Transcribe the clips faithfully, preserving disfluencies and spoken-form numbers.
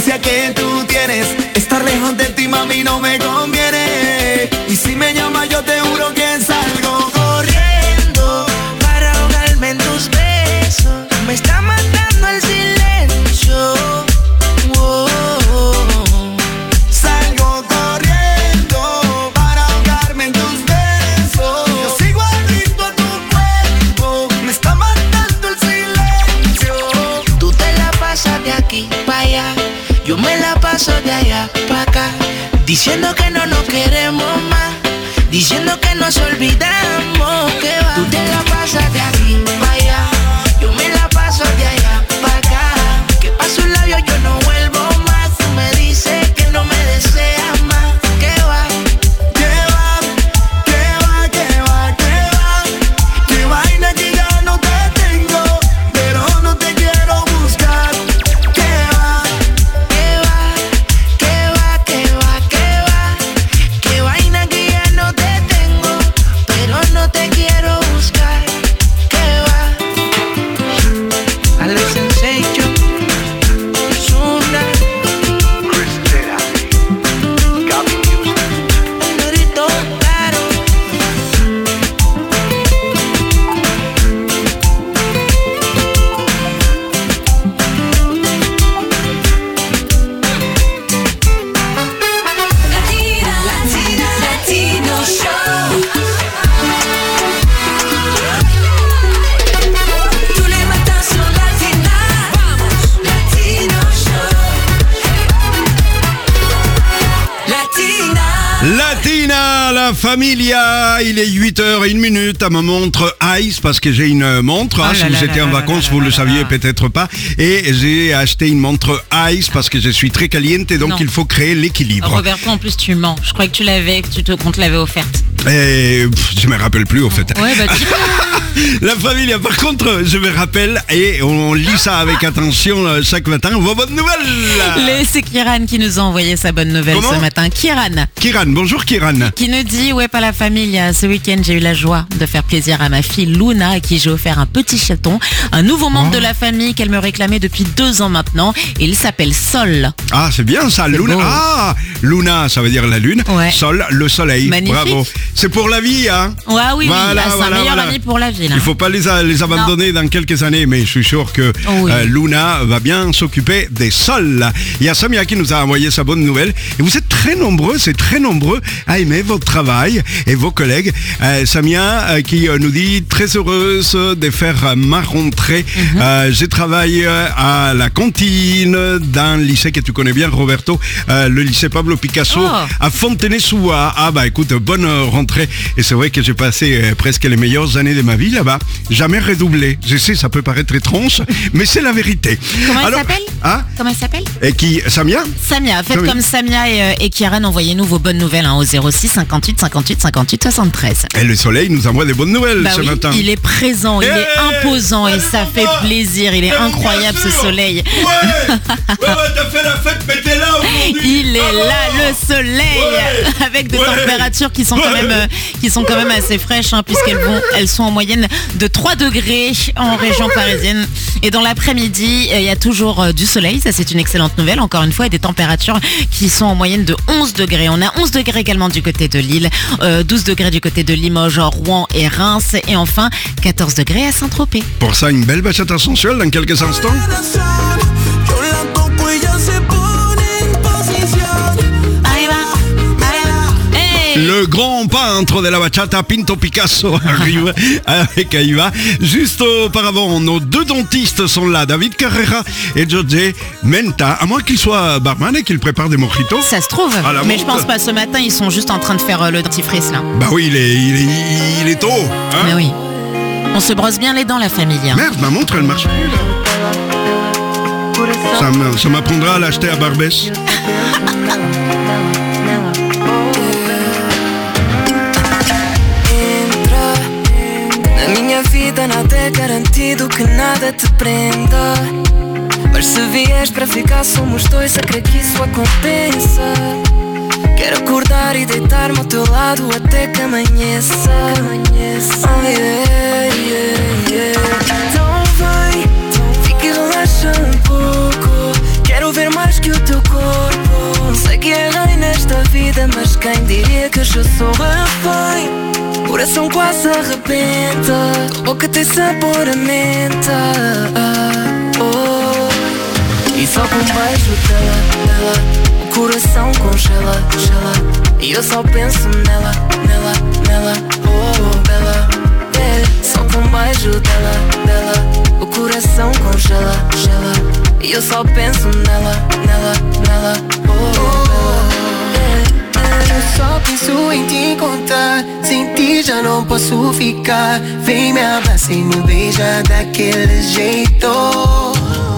distancia que tú tienes, estar lejos de ti, mami, no me conviene. Y si me llamas, yo te juro que salgo corriendo para ahogarme en tus besos. Me está matando el silencio. Oh, oh, oh. Salgo corriendo para ahogarme en tus besos. Yo sigo adicto a tu cuerpo. Me está matando el silencio. Tú te la pasas de aquí para allá, yo me la paso de allá para acá, diciendo que no nos queremos más, diciendo que nos olvidamos, que va. Tú te la pasas de aquí para allá, yo me la paso de allá para acá, que paso un labio yo no vuelvo más. Tú me dices que no me deseas más, que va, que va, que va, que va, que va, que vaina que ya no te tengo, pero no te quiero buscar, que va, que va, que va, que va, que va, que vaina que ya no te tengo, pero no te quiero buscar, que va. Alex Sensation, Ozuna, Cristera, Gaby Music. Dorito Caro. Latina, Latina, Latino Show. Tous les matins sur Latina, vamos, Latino Show. Latina. Latina, la familia, il est huit heures et une minute à ma montre Ice parce que j'ai une montre, hein, Oh si là vous là étiez là en là vacances là vous là le là saviez là. peut-être pas, et j'ai acheté une montre Ice parce que je suis très caliente, donc Non. il faut créer l'équilibre. Roberto, en plus tu mens. Je croyais que tu l'avais, que tu te, qu'on te l'avait offerte. Et pff, je me rappelle plus au fait. Ouais, bah tu... La familia, par contre, je me rappelle et on lit ça avec attention euh, chaque matin. Vos bonnes nouvelles. Les- C'est Kiran qui nous a envoyé sa bonne nouvelle Comment ce matin. Kiran, Kiran, bonjour Kiran. qui nous dit: ouais, pas la famille. Ce week-end, j'ai eu la joie de faire plaisir à ma fille Luna, à qui j'ai offert un petit chaton, un nouveau membre Oh. de la famille qu'elle me réclamait depuis deux ans maintenant. Et il s'appelle Sol. Ah, c'est bien ça, Luna. beau. Ah, Luna, ça veut dire la lune. Ouais. Sol, le soleil. Magnifique. Bravo. C'est pour la vie, hein. Ouais, oui, Voilà, oui. Ah, c'est voilà, un meilleur voilà. ami pour la ville. Il hein. faut pas les, a- les abandonner dans quelques années, mais je suis sûr que Oh oui. euh, Luna va bien s'occuper des sols. Il y a Samia qui nous a envoyé sa bonne nouvelle. Et vous êtes très nombreux, c'est très nombreux à aimer votre travail et vos collègues. Euh, Samia euh, qui euh, nous dit très heureuse de faire euh, ma rentrée. Mhm. Euh, je travaille euh, à la cantine d'un lycée que tu connais bien, Roberto, euh, le lycée Pablo Picasso Oh. à Fontenay-sous-Bois. Ah bah écoute, bonne euh, rentrée. Et c'est vrai que j'ai passé euh, presque les meilleures années de ma vie là-bas. Jamais redoublé. Je sais, ça peut paraître étrange, mais c'est la vérité. Comment elle Alors, s'appelle Hein Comment elle s'appelle Et qui Samia Samia, faites Samia. comme Samia et, euh, et Kiran, envoyez-nous vos bonnes nouvelles hein, au zéro six cinquante-huit cinquante-huit cinquante-huit soixante-treize. Et le soleil nous envoie des bonnes nouvelles Bah ce oui, matin. il est présent, il Hey, est imposant et allez, ça mon fait gars. plaisir, il est Mais bon, incroyable bien ce sûr. soleil. Ouais, ouais, ouais, t'as fait la fête, mais t'es là aujourd'hui. Il est Bravo. là le soleil Ouais. avec des Ouais. températures qui sont quand Ouais. même euh, qui sont quand même assez fraîches hein, puisqu'elles vont elles sont en moyenne de trois degrés en région parisienne et dans l'après-midi euh, il y a toujours euh, du soleil, ça c'est une excellente nouvelle encore une fois, et des températures qui sont en moyenne de onze degrés. On a onze degrés également du côté de Lille, euh, douze degrés du côté de Limoges, Rouen et Reims et enfin quatorze degrés à Saint-Tropez. Pour ça, une belle bachata sensuelle dans quelques instants. Yo la toco y ella se pone en posición. Ahí va, ahí va. Hey. Le grand peintre de la bachata, Pinto Picasso, arrive avec Aïva. Juste auparavant, nos deux dentistes sont là, David Carrera et José Menta. À moins qu'il soit barman et qu'il prépare des mojitos. Ça se trouve, À la mais je montre. pense pas ce matin, ils sont juste en train de faire euh, le dentifrice là. Bah oui, il est, il est, il est tôt. Hein. Mais oui. On se brosse bien les dents, la famille. hein. Merde, ma montre, elle marche plus là. Ça, me- ça m'apprendra à l'acheter à Barbès. Entra na minha vida, nada é garantido, que nada te prenda. Mas se vies para ficar, somos dois, a crer que isso a compensa. Quero acordar e deitar-me ao teu lado até que amanheça. Oh, yeah, yeah, yeah. Então vem, fica e relaxa um pouco. Quero ver mais que o teu quem diria que eu já sou refém. Coração quase arrebenta, tua boca tem sabor a menta. Oh. E só com um beijo dela, dela, o coração congela, gela. E eu só penso nela, nela, nela. Oh, bela, yeah. Só com um beijo dela, dela, o coração congela, gela. E eu só penso nela, nela, nela. Oh, bela, yeah. Eu só penso em te encontrar, sem ti já não posso ficar. Vem me abraçar e me beija daquele jeito.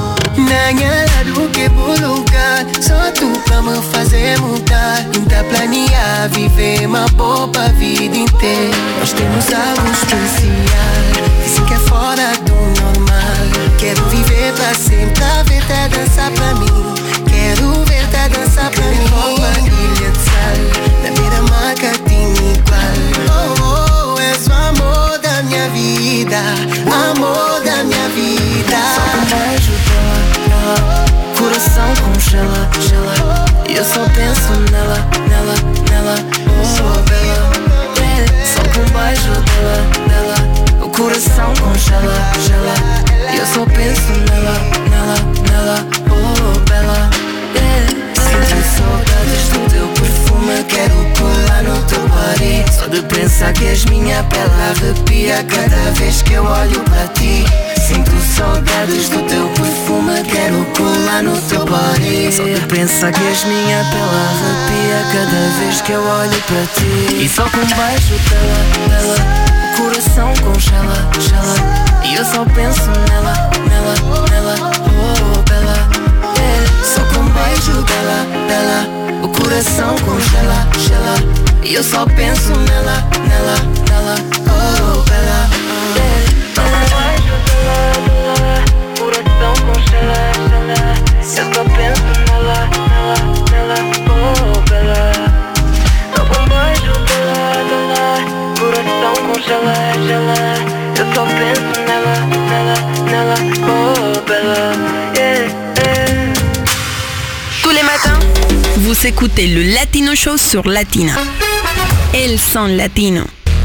Nanha lado que vou lugar, só tu pra me fazer mudar. Então planear, viver uma boa vida inteira. Nós temos algo especial, dizem que é fora do normal. Quero viver pra sempre, a ver-te dançar pra mim. Quero ver-te dançar pra mim. Roupa, ilha de sal, da minha marca tem igual. Oh, oh, és o amor da minha vida, amor da minha vida. Só com um beijo dela, dela, coração congela, gela. E eu só penso nela, nela, nela. Oh, bela, yeah. Só com um beijo dela, dela, o coração congela, gela. E eu só penso nela, nela, nela. Oh, bela, yeah. Sinto saudades do teu perfume, quero pular no teu body. Só de pensar que és minha pele arrepia cada vez que eu olho para ti. Sinto saudades do teu perfume, quero colar no teu body. Só de pensar que és minha pele arrepia cada vez que eu olho para ti. E só com um beijo dela, dela, o coração congela, gela. E eu só penso nela, nela, nela. Oh, bela, yeah. Só com um beijo dela, dela, o coração congela, gela. E eu só penso nela, nela, nela. Oh, bela, yeah. Só com um beijo dela, dela, coração congela, gela. Eu só penso nela, nela, nela. Oh, bela. Só com um beijo dela, dela, coração congela, gela. Eu só penso nela, nela, nela. Oh, bella, yeah, yeah. Tous les matins, vous écoutez le Latino Show sur Latina. El son latino.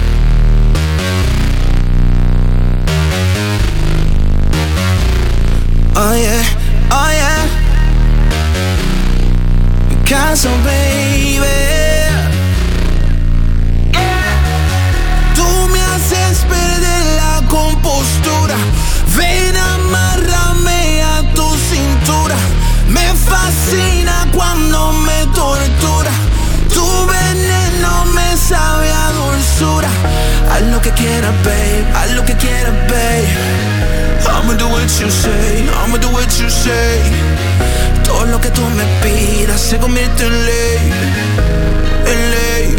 Oh yeah, oh yeah. Caso, baby. Tú me haces perder la compostura. Ven, amárrame a tu cintura. Me fascina cuando me tortura. Tu veneno me sabe a dulzura. Haz lo que quieras, babe. Haz lo que quieras, babe. I'ma do what you say. I'ma do what you say. Todo lo que tú me pidas se convierte en ley. En ley.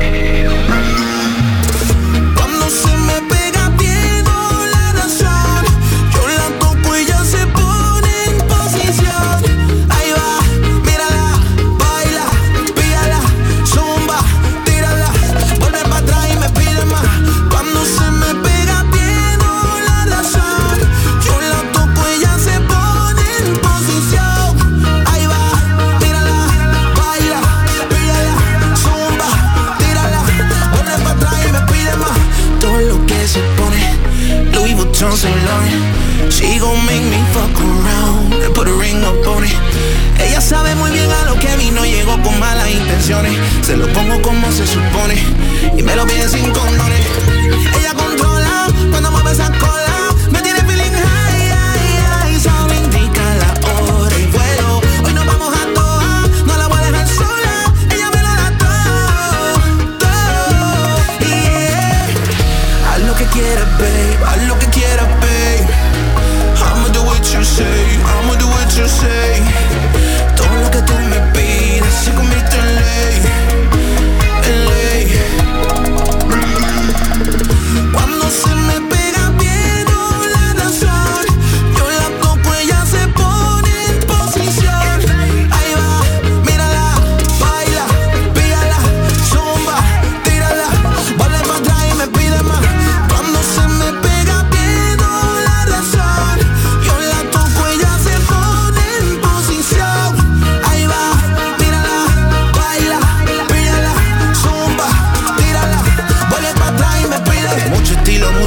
Cuando se me pega pierdo la razón. Yo la toco y ella se pone en posición. Ahí va, mírala, baila, píala, zumba, tírala. Vuelve para atrás y me pide más. Cuando se me pega pierdo la razón. Yo la toco y ella se pone en posición. Ahí va, mírala, baila, píala, zumba, tírala. Vuelve para atrás y me pide más. Todo lo que se pone, Louis Vuitton, Saint Laurent. She gon' make me fuck around and put a ring up on it. Ella sabe muy bien a lo que vino, llegó con malas intenciones. Se lo pongo como se supone y me lo pide sin condones. Ella controla cuando mueve esa cola. Me tiene feeling high, high, high. Solo indica la hora y vuelo. Hoy nos vamos a toa, no la voy a dejar sola. Ella me lo da todo, todo. Yeah. Haz lo que quieras, babe. Haz lo que quieras, babe. I'ma do what you say. I'ma do what you say. Todo lo que tú me pides se convierte en ley. En ley.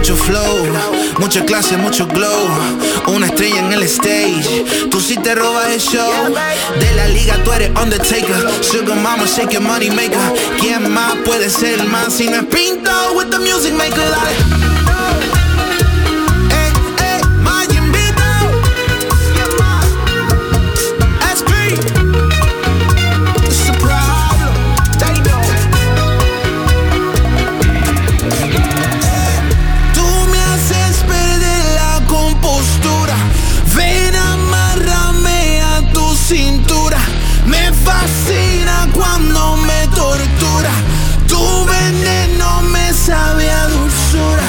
mucho flow, mucha clase, mucho glow. Una estrella en el stage, tú sí te robas el show. De la liga tú eres Undertaker, Sugar Mama, shake your money maker. ¿Quién más puede ser más si no es Pinto with the music maker? Dale. Fascina cuando me tortura. Tu veneno me sabe a dulzura.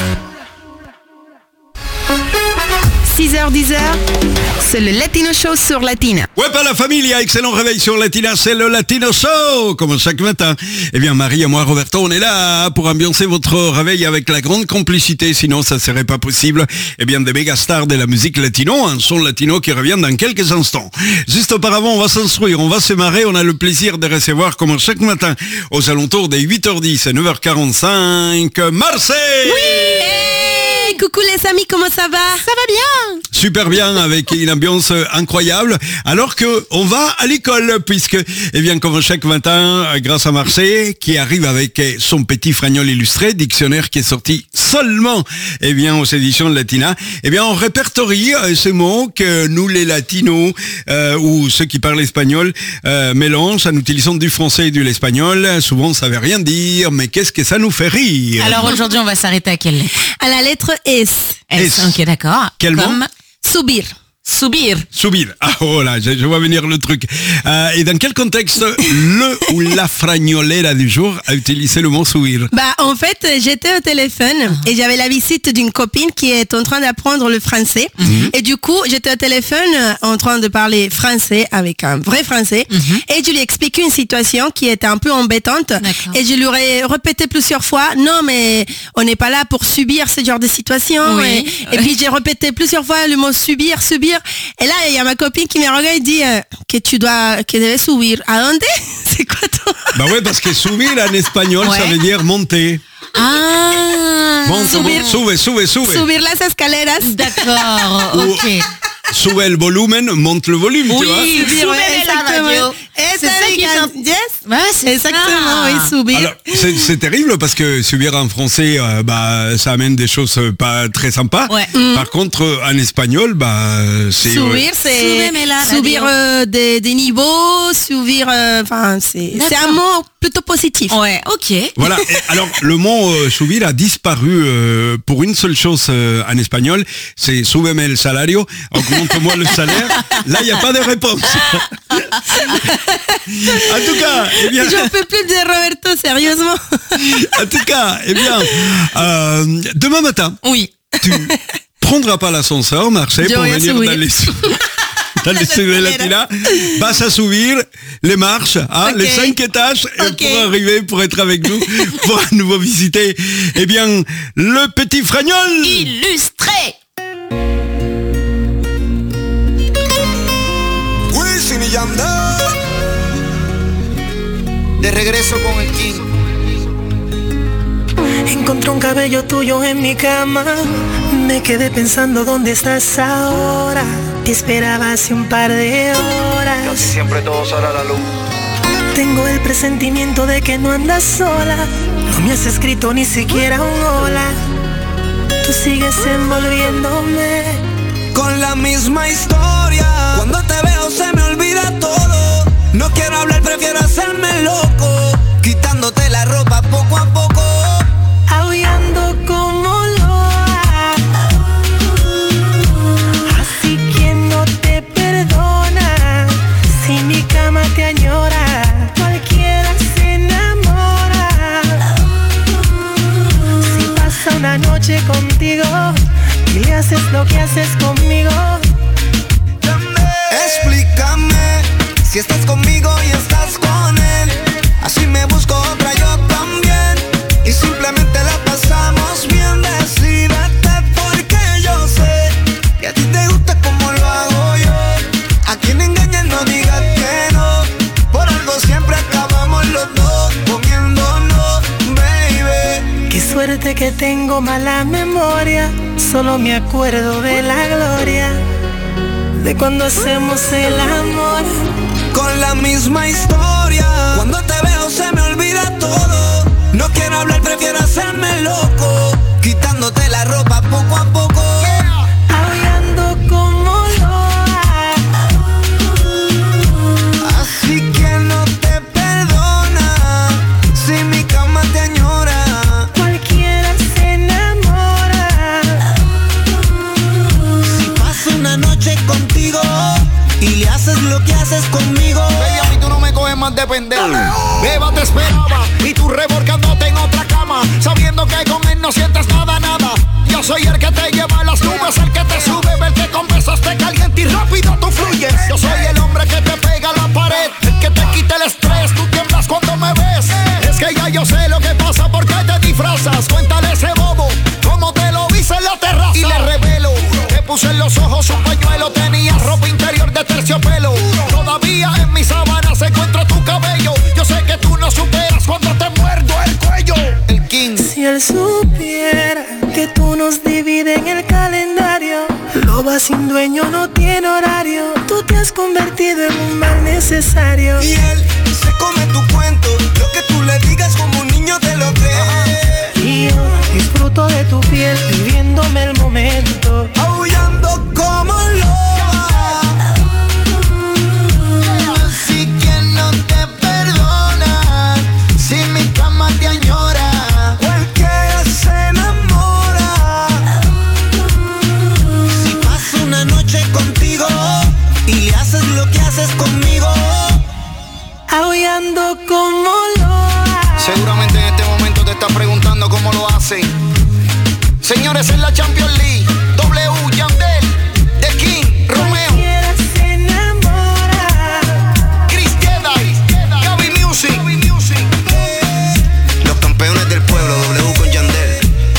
six heures dix heures, c'est le Latino Show sur Latina. Ouais, pas la famille, excellent réveil sur Latina, c'est le Latino Show, comme chaque matin. Eh bien, Marie et moi, Roberto, on est là pour ambiancer votre réveil avec la grande complicité, sinon ça serait pas possible. Eh bien, des méga stars de la musique latino, un son latino qui revient dans quelques instants. Juste auparavant, on va s'instruire, on va se marrer, on a le plaisir de recevoir, comme chaque matin, aux alentours des huit heures dix et neuf heures quarante-cinq, Marseille! Oui! Hey, coucou les amis, comment ça va? Ça va bien. Super bien, avec une ambiance incroyable, alors que on va à l'école, puisque, eh bien, comme chaque matin, grâce à Marseille, qui arrive avec son petit fragnol illustré, dictionnaire qui est sorti seulement, eh bien, aux éditions de Latina, eh bien, on répertorie ces mots que nous, les latinos, euh, ou ceux qui parlent espagnol, euh, mélangent en utilisant du français et de l'espagnol. Souvent, ça veut rien dire, mais qu'est-ce que ça nous fait rire? Alors aujourd'hui, on va s'arrêter à quelle lettre? À la lettre S. S. S. Ok, d'accord. Quel mot? Comme Subir. subir. Subir. Ah, oh là, je, je vois venir le truc. Euh, et dans quel contexte le ou la fragnolera du jour a utilisé le mot subir? Bah, en fait, j'étais au téléphone et j'avais la visite d'une copine qui est en train d'apprendre le français. Mm-hmm. Et du coup, j'étais au téléphone en train de parler français avec un vrai français. Mm-hmm. Et je lui ai expliqué une situation qui était un peu embêtante. D'accord. Et je lui ai répété plusieurs fois, non, mais on n'est pas là pour subir ce genre de situation. Oui. Et, et puis, j'ai répété plusieurs fois le mot subir, subir. Et là, il y a ma copine qui me regarde et dit euh, que tu dois, que tu devais subir. ¿A dónde? C'est quoi ton... Bah ouais, parce que subir en espagnol, ouais. ça veut dire monter. Ah. Monte, subir, sube, sube, sube. Subir las escaleras. D'accord, ok. Sube el volumen, monte le volume, oui, tu vois. Subir, ouais, exactement. C'est ça qui chante. Yes. Ouais, c'est exactement, ça. oui, subir. Alors, c'est, c'est terrible parce que subir en français, euh, bah, ça amène des choses pas très sympas. Ouais. Mm. Par contre, en espagnol, bah, c'est... Subir, ouais. c'est subir euh, des, des niveaux, subir, enfin, euh, c'est, c'est un mot plutôt positif. Ouais, ok. Voilà. Et alors, le mot euh, subir a disparu euh, pour une seule chose euh, en espagnol, c'est súbeme el salario, augmente-moi le salaire. Là, il n'y a pas de réponse. En tout cas, eh bien... J'en peux plus de Roberto, sérieusement. En tout cas, eh bien, euh, demain matin, oui. tu prendras pas l'ascenseur, Marseille, Je pour voy a venir subir. dans les... dans les C D Latina, vas à subir les marches, hein, okay. les cinq étages, okay. pour arriver, pour être avec nous, pour à nouveau visiter, eh bien, le petit fragnol illustré. Wisin y Yandel, de regreso con el King. Encontré un cabello tuyo en mi cama. Me quedé pensando dónde estás ahora. Te esperaba hace un par de horas. Casi siempre todo sale a la luz. Tengo el presentimiento de que no andas sola. No me has escrito ni siquiera un hola. Tú sigues envolviéndome con la misma historia. Cuando te veo se me olvida todo. No quiero hablar, prefiero hacerme loco. Quitándote la ropa poco a poco. Aullando como loa. Así que no te perdona. Si mi cama te añora, cualquiera se enamora. Si pasa una noche contigo y le haces lo que haces conmigo. Explícame si estás conmigo y estás con él. Así me busco otra yo también. Y simplemente la pasamos bien. Decídete porque yo sé que a ti te gusta como lo hago yo. A quien engañes no digas que no. Por algo siempre acabamos los dos comiéndonos, baby. Qué suerte decirte que tengo mala memoria. Solo me acuerdo de la gloria de cuando hacemos el amor. Con la misma historia. Cuando te veo se me olvida todo. No quiero hablar, prefiero hacerme loco. Quitándote la ropa poco a poco. Aullando como loa. Así que no te perdona si mi cama te añora. Cualquiera se enamora. Si paso una noche contigo y le haces lo que haces conmigo. Bella, y tú no me coges más de pendejo. Beba te esperaba y tú revolcándote en otra cama, sabiendo que con él no sientes nada, nada. Yo soy el que te lleva a las nubes, el que te sube, el que con besos te calienta y rápido tú fluyes. Yo soy el hombre que te pega a la pared, el que te quita el estrés, tú tiemblas cuando me ves. Es que ya yo sé lo que pasa, porque te disfrazas. Cuéntale a ese bobo cómo te lo hice en la terraza. Y le revelo, te puse en los ojos un pañuelo, tenía ropa interior de terciopelo. Todavía en mis sábanas encuentro tu cabello. Yo sé que tú no superas cuando te muerdo el cuello. El King. Si él supiera que tú nos divides en el calendario, loba sin dueño no tiene horario. Tú te has convertido en un mal necesario. Y él se come tu cuento, lo que tú le digas como un niño te lo cree. Y yo disfruto de tu piel, viviéndome el momento. Aullando como loba. Así que no te perdona si mi cama te añora. Cualquiera se enamora. Si paso una noche contigo y le haces lo que haces conmigo. Aullando como loa. Seguramente en este momento te estás preguntando cómo lo hacen. Señores, en la Champions League, W, Yandel, The King, Romeo, Cualquiera se enamora. Chris Jedi, Gaby Music. Los campeones del pueblo, W con Yandel.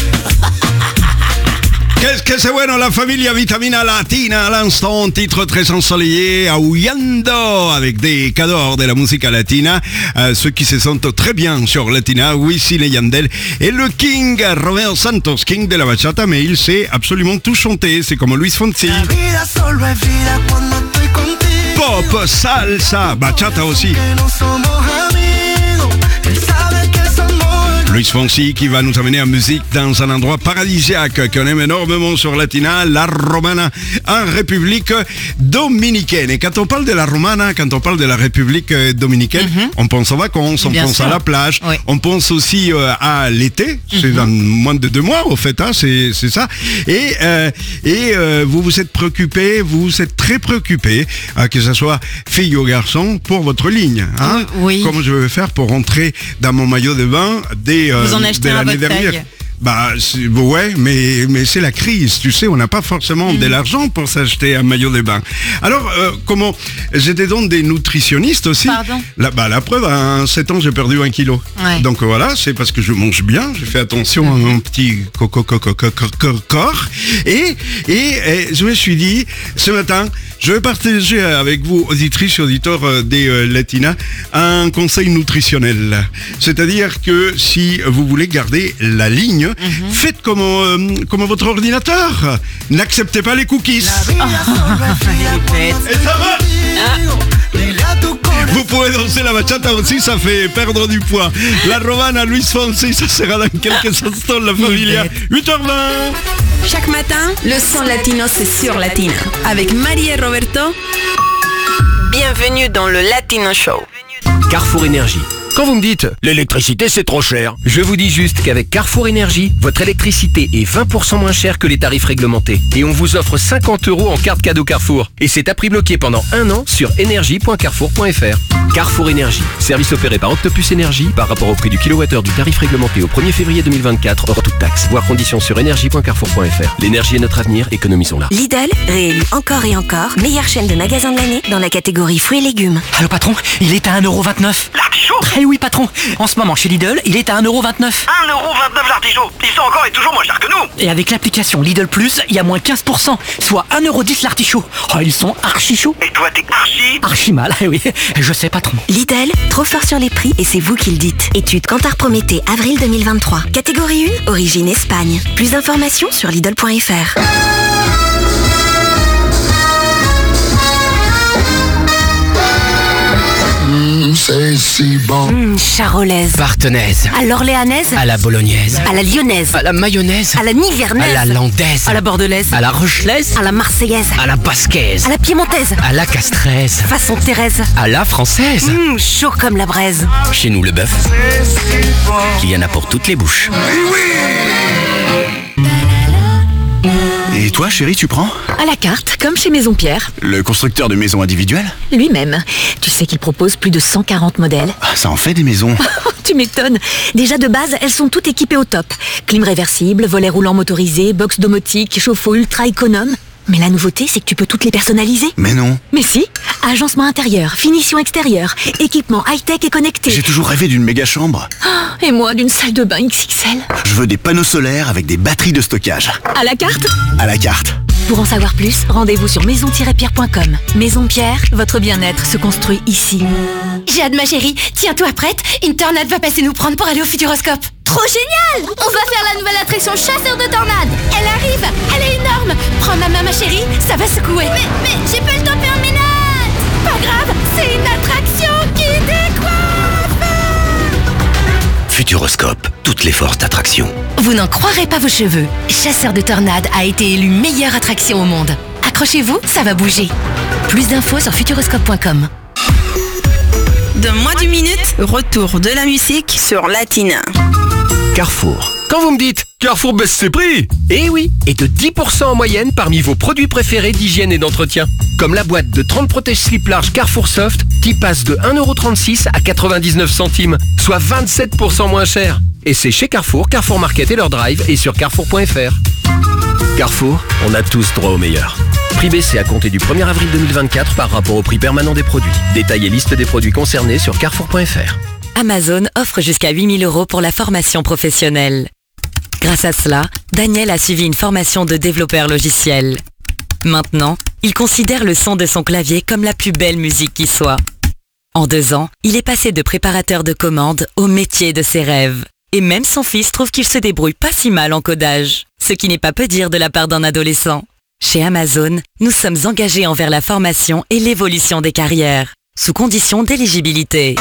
Qu'est-ce que c'est bueno, la familia Vitamina Latina à l'instant, titre très ensoleillé, Aullando, avec des cadors de la musica latina, euh, ceux qui se sentent très bien sur Latina, Wisin et Yandel, et le King, Romeo Santos, King de la bachata, mais il sait absolument tout chanter, c'est comme Luis Fonsi. La vida solo es vida cuando estoy contigo. Pop, salsa, bachata aussi. Que no somos amigos, él sabe que es amor. Luis Fonsi qui va nous amener en musique dans un endroit paradisiaque qu'on aime énormément sur Latina, la Romana, en République dominicaine. Et quand on parle de la Romana, quand on parle de la République dominicaine, mm-hmm. on pense aux vacances, on Bien pense sûr. à la plage, Oui. on pense aussi euh, à l'été, c'est Mm-hmm. dans moins de deux mois au fait, hein, c'est, c'est ça. Et, euh, et euh, vous vous êtes préoccupé, vous vous êtes très préoccupé, euh, que ce soit fille ou garçon, pour votre ligne. Hein. Oui. Comment je vais faire pour rentrer dans mon maillot de bain des euh, Vous en achetez de un à l'année votre dernière. taille. Bah c'est- ouais, mais mais c'est la crise, tu sais, on n'a pas forcément Mm. de l'argent pour s'acheter un maillot de bain. Alors euh, comment j'étais donc des nutritionnistes aussi. Pardon La, bah, la preuve, à sept ans, j'ai perdu un kilo. Ouais. Donc voilà, c'est parce que je mange bien, j'ai fait attention à mon petit coco coco coco coco corps. Et, et et je me suis dit ce matin, je vais partager avec vous, auditrices et auditeurs euh, des euh, Latinas, un conseil nutritionnel. C'est-à-dire que si vous voulez garder la ligne, Mm-hmm. faites comme, euh, comme votre ordinateur. N'acceptez pas les cookies. Il est bête. Et ça va. Vous pouvez danser la bachata aussi, ça fait perdre du poids. La Romana, Luis Fonsi, ça sera dans quelques instants, la familia. huit heures vingt. Chaque matin, le son latino, c'est sur Latina. Avec Marie et Roberto. Bienvenue dans le Latino Show. Carrefour Énergie. Quand vous me dites « l'électricité c'est trop cher », je vous dis juste qu'avec Carrefour Énergie, votre électricité est vingt pour cent moins chère que les tarifs réglementés. Et on vous offre cinquante euros en carte cadeau Carrefour. Et c'est à prix bloqué pendant un an sur énergie point carrefour point f r. Carrefour Énergie, service opéré par Octopus Énergie par rapport au prix du kilowattheure du tarif réglementé au premier février deux mille vingt-quatre, hors toute taxe. Voir conditions sur énergie point carrefour point f r. L'énergie est notre avenir, économisons-la. Lidl, réélu encore et encore, meilleure chaîne de magasins de l'année dans la catégorie fruits et légumes. Allô patron, il est à un euro vingt-neuf. La chaud. Très Eh oui patron, en ce moment chez Lidl, il est à un euro vingt-neuf. un euro vingt-neuf l'artichaut. Ils sont encore et toujours moins chers que nous. Et avec l'application Lidl Plus, il y a moins quinze pour cent, soit un euro dix l'artichaut. Oh, ils sont archi chauds. Et toi, t'es archi Archi mal, eh oui, je sais patron. Lidl, trop fort sur les prix et c'est vous qui le dites. Étude Kantar Prométhée, avril deux mille vingt-trois. Catégorie un, origine Espagne. Plus d'informations sur Lidl point F R. Mmh, c'est si bon. Mmh, charolaise. Partenaise. À l'orléanaise. À la bolognaise. À la lyonnaise. À la mayonnaise. À la nivernaise. À la landaise. À la bordelaise. À la rochelaise. À la marseillaise. À la basquaise. À la piémontaise. À la castraise. Façon Thérèse. À la française. Mmh, chaud comme la braise. Chez nous, le bœuf, il y en a pour toutes les bouches. Et toi, chérie, tu prends ? À la carte, comme chez Maison Pierre. Le constructeur de maisons individuelles ? Lui-même. Tu sais qu'il propose plus de cent quarante modèles. Ah, ça en fait des maisons. Tu m'étonnes. Déjà de base, elles sont toutes équipées au top. Clim réversible, volet roulant motorisé, box domotique, chauffe-eau ultra économe. Mais la nouveauté, c'est que tu peux toutes les personnaliser. Mais non. Mais si. Agencement intérieur, finition extérieure, équipement high-tech et connecté. J'ai toujours rêvé d'une méga chambre. Oh, et moi, d'une salle de bain X X L. Je veux des panneaux solaires avec des batteries de stockage. À la carte ? À la carte. Pour en savoir plus, rendez-vous sur maison tiret pierre point com. Maison Pierre, votre bien-être se construit ici. J'ai hâte ma chérie, tiens-toi prête, une tornade va passer nous prendre pour aller au Futuroscope. Trop génial! On va faire la nouvelle attraction chasseur de tornades. Elle arrive, elle est énorme. Prends ma main ma chérie, ça va secouer. Mais, mais, j'ai pas le temps de faire mes notes. Pas grave, c'est une attraction qui décoiffe. Futuroscope, toutes les forces d'attraction. Vous n'en croirez pas vos cheveux. Chasseur de tornades a été élu meilleure attraction au monde. Accrochez-vous, ça va bouger. Plus d'infos sur futuroscope point com. Dans moins d'une minute, retour de la musique sur Latina. Carrefour. Quand vous me dites Carrefour baisse ses prix, eh oui, et de dix pour cent en moyenne parmi vos produits préférés d'hygiène et d'entretien. Comme la boîte de trente protège-slip large Carrefour Soft qui passe de un euro trente-six à quatre-vingt-dix-neuf centimes, soit vingt-sept pour cent moins cher. Et c'est chez Carrefour, Carrefour Market et leur drive et sur carrefour point F R. Carrefour, on a tous droit au meilleur. Prix baissé à compter du premier avril deux mille vingt-quatre par rapport au prix permanent des produits. Détail et liste des produits concernés sur carrefour point F R. Amazon offre jusqu'à huit mille euros pour la formation professionnelle. Grâce à cela, Daniel a suivi une formation de développeur logiciel. Maintenant, il considère le son de son clavier comme la plus belle musique qui soit. En deux ans, il est passé de préparateur de commandes au métier de ses rêves. Et même son fils trouve qu'il se débrouille pas si mal en codage, ce qui n'est pas peu dire de la part d'un adolescent. Chez Amazon, nous sommes engagés envers la formation et l'évolution des carrières, sous condition d'éligibilité.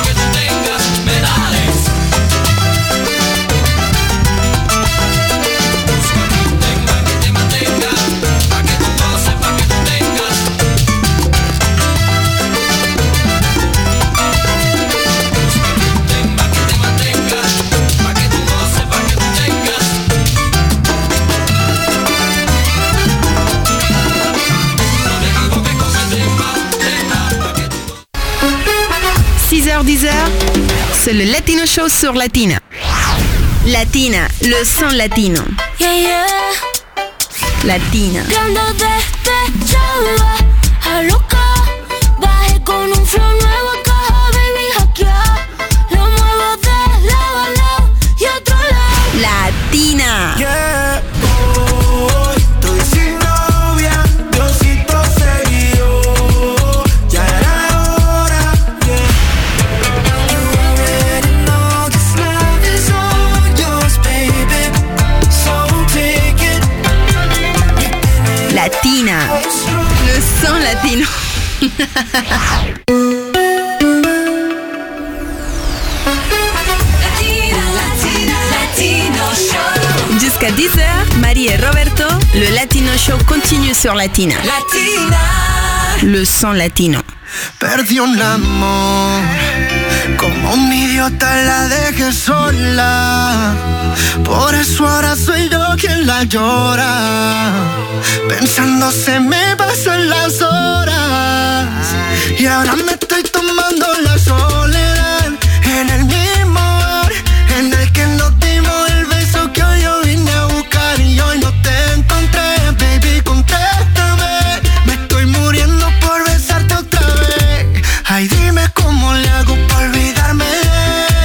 six heures dix heures, c'est le Latino Show sur Latina. Latina, le son latino. Yeah, yeah. Latina. Que ando despechada, a loca. Bajé con un flow nuevo, caja, baby, hackea. Lo muevo de lado a lado y otro lado. Latina. Yeah. Oh, estoy sin novia, Diosito se guió. Ya era hora, yeah. You already know this love is all yours, baby. So take it. Latina. Le son latino. Jusqu'à dix heures, Marie et Roberto, le Latino Show continue sur Latina. Latina. Le son latino. Perdí un amor, como un idiota la dejé sola. Por eso ahora soy yo quien la llora. Pensando se me pasan las horas. Y ahora me estoy tomando la soledad. En el mismo bar en el que nos dimos el beso que hoy yo vine a buscar. Y hoy no te encontré, baby, contéstame. Me estoy muriendo por besarte otra vez. Ay, dime cómo le hago para olvidarme de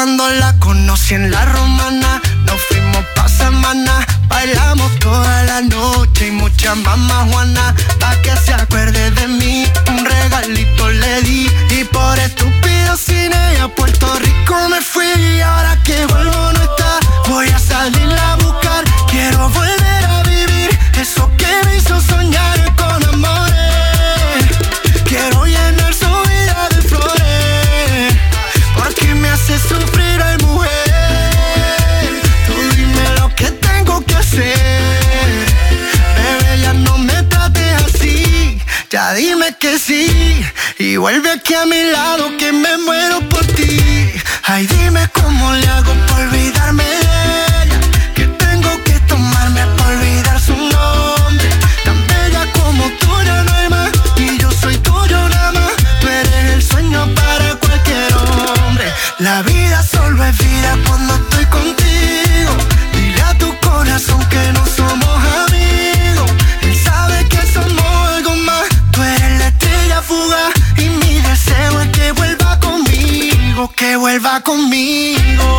cuando la conocí en la romana. Nos fuimos pa' semana, bailamos toda la noche y mucha mamá Juana. Pa' que se acuerde de mí, un regalito le di. Y por estúpido sin ella a Puerto Rico me fui. Y ahora que vuelvo no está, voy a salirla a buscar. Quiero volver a vivir eso que me hizo soñar con amores. Quiero llenar su vida de flores, porque me hace sufrir ay mujer. Tú dime lo que tengo que hacer, bebé, ya no me trates así. Ya dime que sí, y vuelve aquí a mi lado que me muero por ti. Ay, dime cómo le hago para olvidarme de ella, que tengo que tomarme para olvidar su nombre. Tan bella como tú ya no hay más, y yo soy tuyo nada más. Tú eres el sueño para cualquier hombre. La vida solo es vida cuando estoy contigo. Dile a tu corazón que no somos amigos. Él sabe que somos algo más. Tú eres la estrella fugaz y mi deseo es que vuelva conmigo, que vuelva conmigo.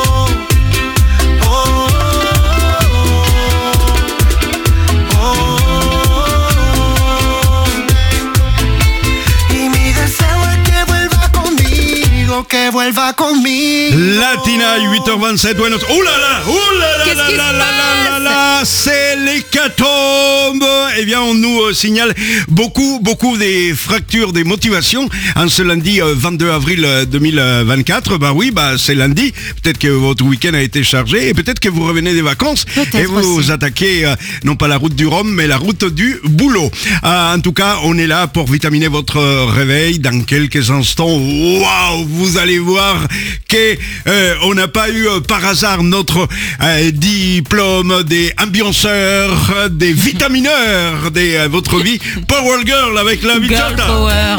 Oh, oh, oh. Y mi deseo es que vuelva conmigo, que vuelva conmigo. Latina, huit heures vingt-sept, buenos... Ouh là là, ouh là là Qu'est-ce là qui là se là là là là, c'est l'hécatombe. Eh bien, on nous euh, signale beaucoup, beaucoup des fractures, des motivations. En ce lundi euh, vingt-deux avril deux mille vingt-quatre, bah oui, bah c'est lundi. Peut-être que votre week-end a été chargé et peut-être que vous revenez des vacances et vous aussi. vous attaquez euh, non pas la route du Rhum, mais la route du boulot. Euh, en tout cas, on est là pour vitaminer votre euh, réveil. Dans quelques instants, waouh, vous allez voir que euh, on n'a pas eu euh, par hasard notre euh, diplôme des ambianceurs, des vitamineurs de euh, votre vie. Power Girl avec la Girl bichota. Power.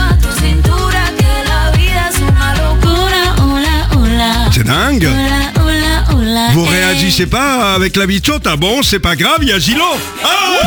C'est dingue. Vous réagissez pas avec la bichota? Bon, c'est pas grave, il y a Gilo. Ah ouais,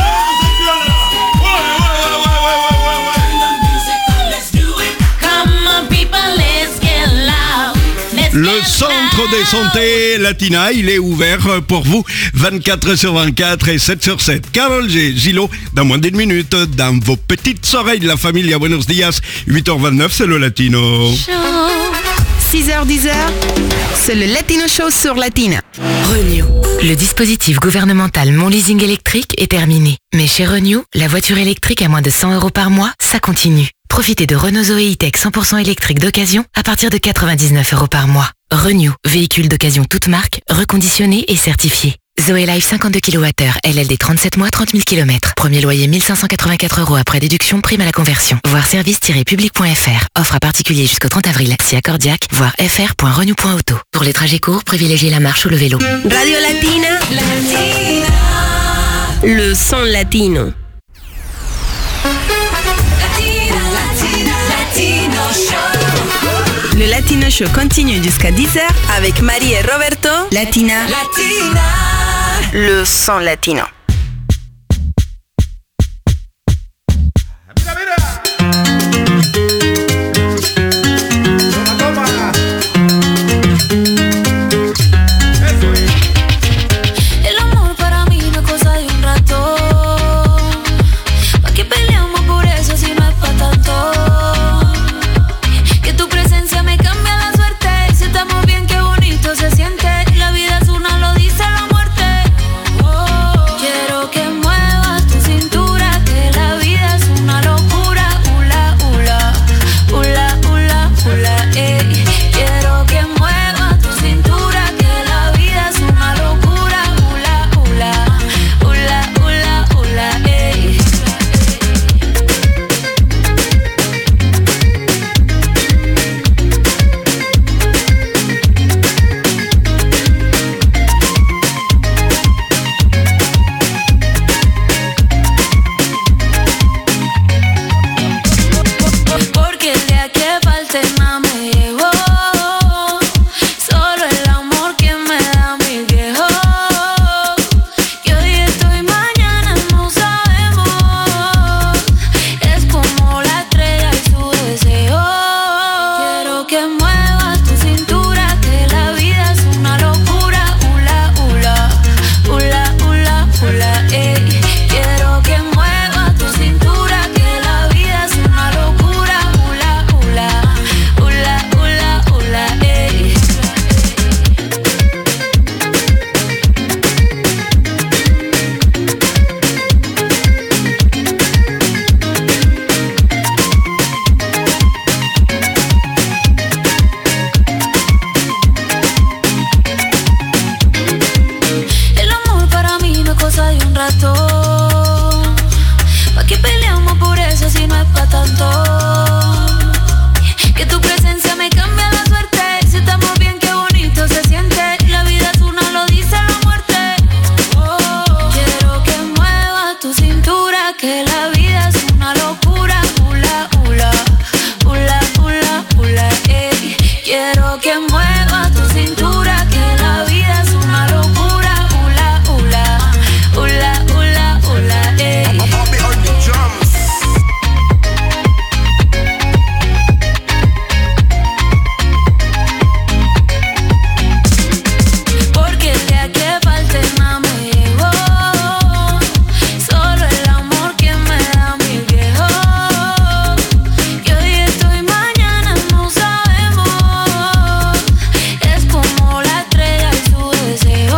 le centre des santé Latina, il est ouvert pour vous vingt-quatre heures sur vingt-quatre et sept sur sept. Carole G, Gilo, dans moins d'une minute, dans vos petites oreilles, la famille à Buenos Dias, huit heures vingt-neuf, c'est le Latino. six heures dix, c'est le Latino Show sur Latina. Renew. Le dispositif gouvernemental Mon Leasing électrique est terminé. Mais chez Renew, la voiture électrique à moins de cent euros par mois, ça continue. Profitez de Renault Zoé E-Tech cent pour cent électrique d'occasion à partir de quatre-vingt-dix-neuf euros par mois. Renew, véhicule d'occasion toute marque, reconditionné et certifié. Zoé Life cinquante-deux kilowattheures, L L D trente-sept mois, trente mille kilomètres. Premier loyer mille cinq cent quatre-vingt-quatre euros après déduction, prime à la conversion. Voir service tiret public point f r. Offre à particulier jusqu'au trente avril. Si accordiaque, voir f r point renew point auto. Pour les trajets courts, privilégiez la marche ou le vélo. Radio Latina. Latina. Le son latino. Le Latino Show continue jusqu'à dix heures avec Marie et Roberto. Latina. Latina. Le son latino. El amor para mí no es cosa de un rato. ¿Pa' qué peleamos por eso si no es pa' tanto? Que tu presencia me cambia la suerte. Si estamos bien, qué bonito se siente. La vida es una, lo dice la muerte. Oh, yeah. un rato. ¿Pa' qué peleamos por eso si no es pa' tanto? Que tu presencia me cambia la suerte. Si estamos bien, qué bonito se siente. La vida es una, lo dice la muerte. Oh, quiero que muevas tu cintura, que la vida es una locura. Hula, hula, hula, hula, hula, ey. Quiero que muevas tu cintura, que la vida es una locura. Hula, hula, hula, hula, hula, ey. Porque el día que falte nada me llegó. Solo el amor que me da mi viejo. Que hoy estoy, mañana no sabemos. Es como la estrella y su deseo.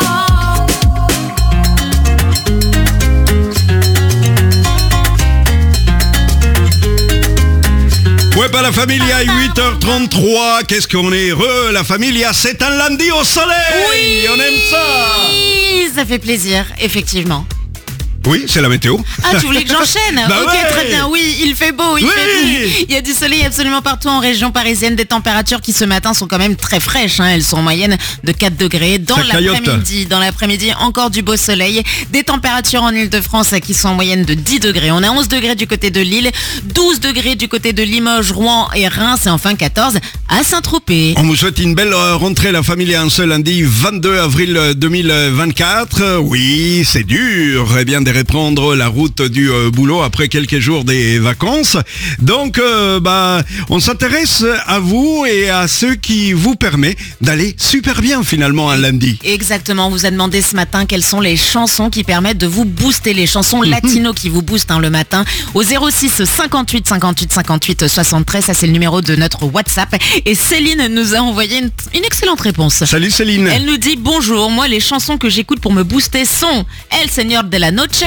Ouais, pas la Familia, huit heures trente-trois. Qu'est-ce qu'on est heureux, la Familia. C'est un lundi au soleil. Oui, on aime ça. Oui, ça fait plaisir, effectivement. Oui, c'est la météo. Ah, tu voulais que j'enchaîne? Bah ok, ouais. très bien. Oui, il fait beau, il Oui. fait il y a du soleil absolument partout en région parisienne. Des températures qui ce matin sont quand même très fraîches. Hein. Elles sont en moyenne de quatre degrés. Dans Ça caillote. l'après-midi, dans l'après-midi, encore du beau soleil. Des températures en Ile-de-France qui sont en moyenne de dix degrés. On a onze degrés du côté de Lille, douze degrés du côté de Limoges, Rouen et Reims, et enfin quatorze à Saint-Tropez. On vous souhaite une belle euh, rentrée, la Familia, un seul lundi vingt-deux avril deux mille vingt-quatre. Oui, c'est dur, eh bien, de reprendre la route du euh, boulot après quelques jours des vacances. Donc, euh, bah, on s'intéresse à vous et à ce qui vous permet d'aller super bien finalement un lundi. Exactement, on vous a demandé ce matin quelles sont les chansons qui permettent de vous booster, les chansons latino qui vous boostent hein, le matin au zéro six cinquante-huit cinquante-huit cinquante-huit soixante-treize, ça c'est le numéro de notre WhatsApp. Et Céline nous a envoyé une, une excellente réponse. Salut Céline. Elle nous dit bonjour, moi les chansons que j'écoute pour me booster sont El Señor de la Noche,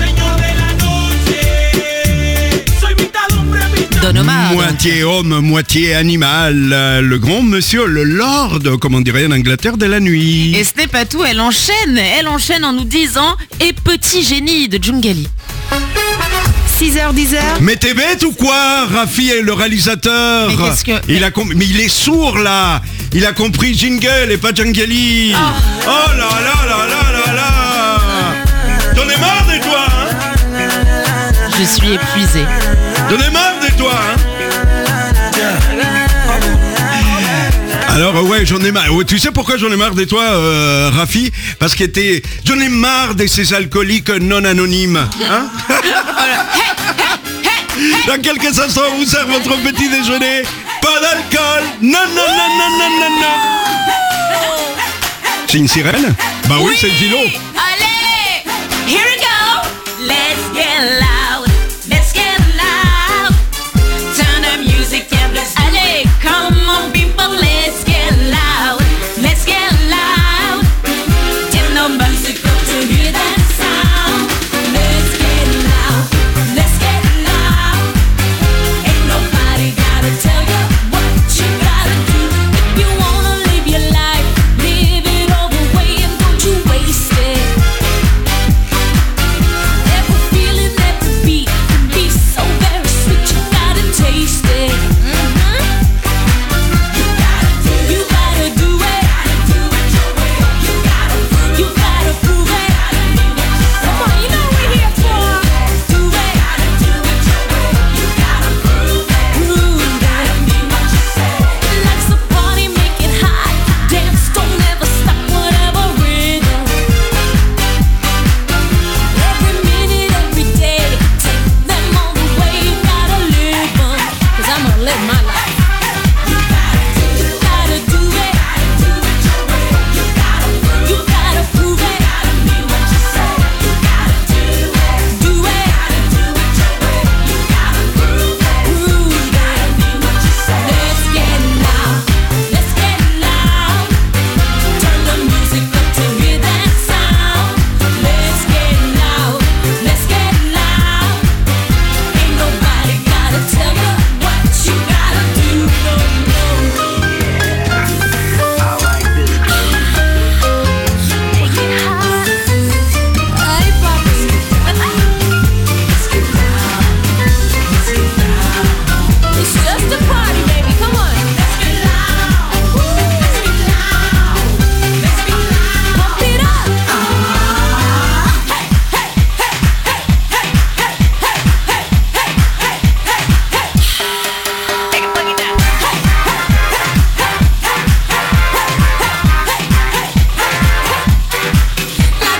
Don Omar, Moitié homme, moitié animal, euh, le grand monsieur, le lord, comme on dirait en Angleterre, de la nuit. et ce n'est pas tout, elle enchaîne, elle enchaîne en nous disant Et Petit Génie de Djungali. six heures dix heures. Mais t'es bête ou quoi, Rafi est le réalisateur. Mais qu'est-ce que- il a com- mais il est sourd là. Il a compris Jingle et pas Djungali. Oh. oh là là là là là là. T'en es marre de toi, hein? Je suis épuisée. T'en es marre de toi, hein? Alors ouais, j'en ai marre. Ouais, tu sais pourquoi j'en ai marre de toi, euh, Rafi? Parce que t'es... J'en ai marre de ces alcooliques non anonymes. Hein? Dans quelques instants, on vous sert votre petit déjeuner. Pas d'alcool. Non, non, non, non, non, non, non. C'est une sirène? Bah oui, c'est Gilo. Allez, here we go. Let's get loud. Let's get loud. Turn the music up. Let's allez, come on people, let's get loud. Let's get loud. Tell nobody to hear that sound. Let's get loud. Let's get loud. Ain't nobody gotta tell you what you gotta do. If you wanna live your life, live it all the way and don't you waste it. Ever feel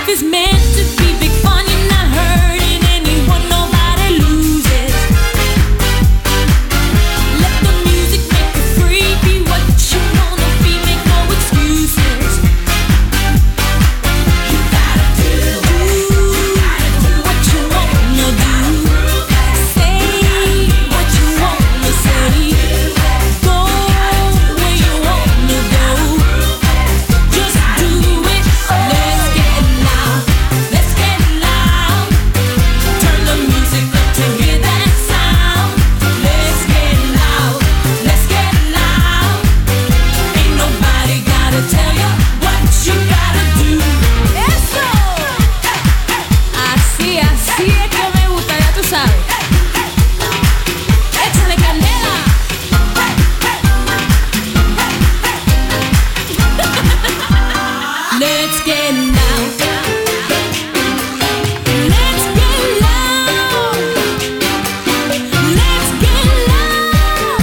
is meant to be big fun. You're not hurting anyone, nobody loses. Let the music make you free. Be what you wanna be, make no excuses. You gotta do, do what you wanna do. Say what you wanna say. Go where you wanna go. Just do it. Let's get loud. Let's get loud. Turn the music up to hear that sound. Let's get loud. Let's get loud. Ain't nobody gotta tell you what you gotta do. Eso. Así, así es que me gusta, ya tú sabes. Échale candela. Let's get loud. Let's get loud. Let's get loud.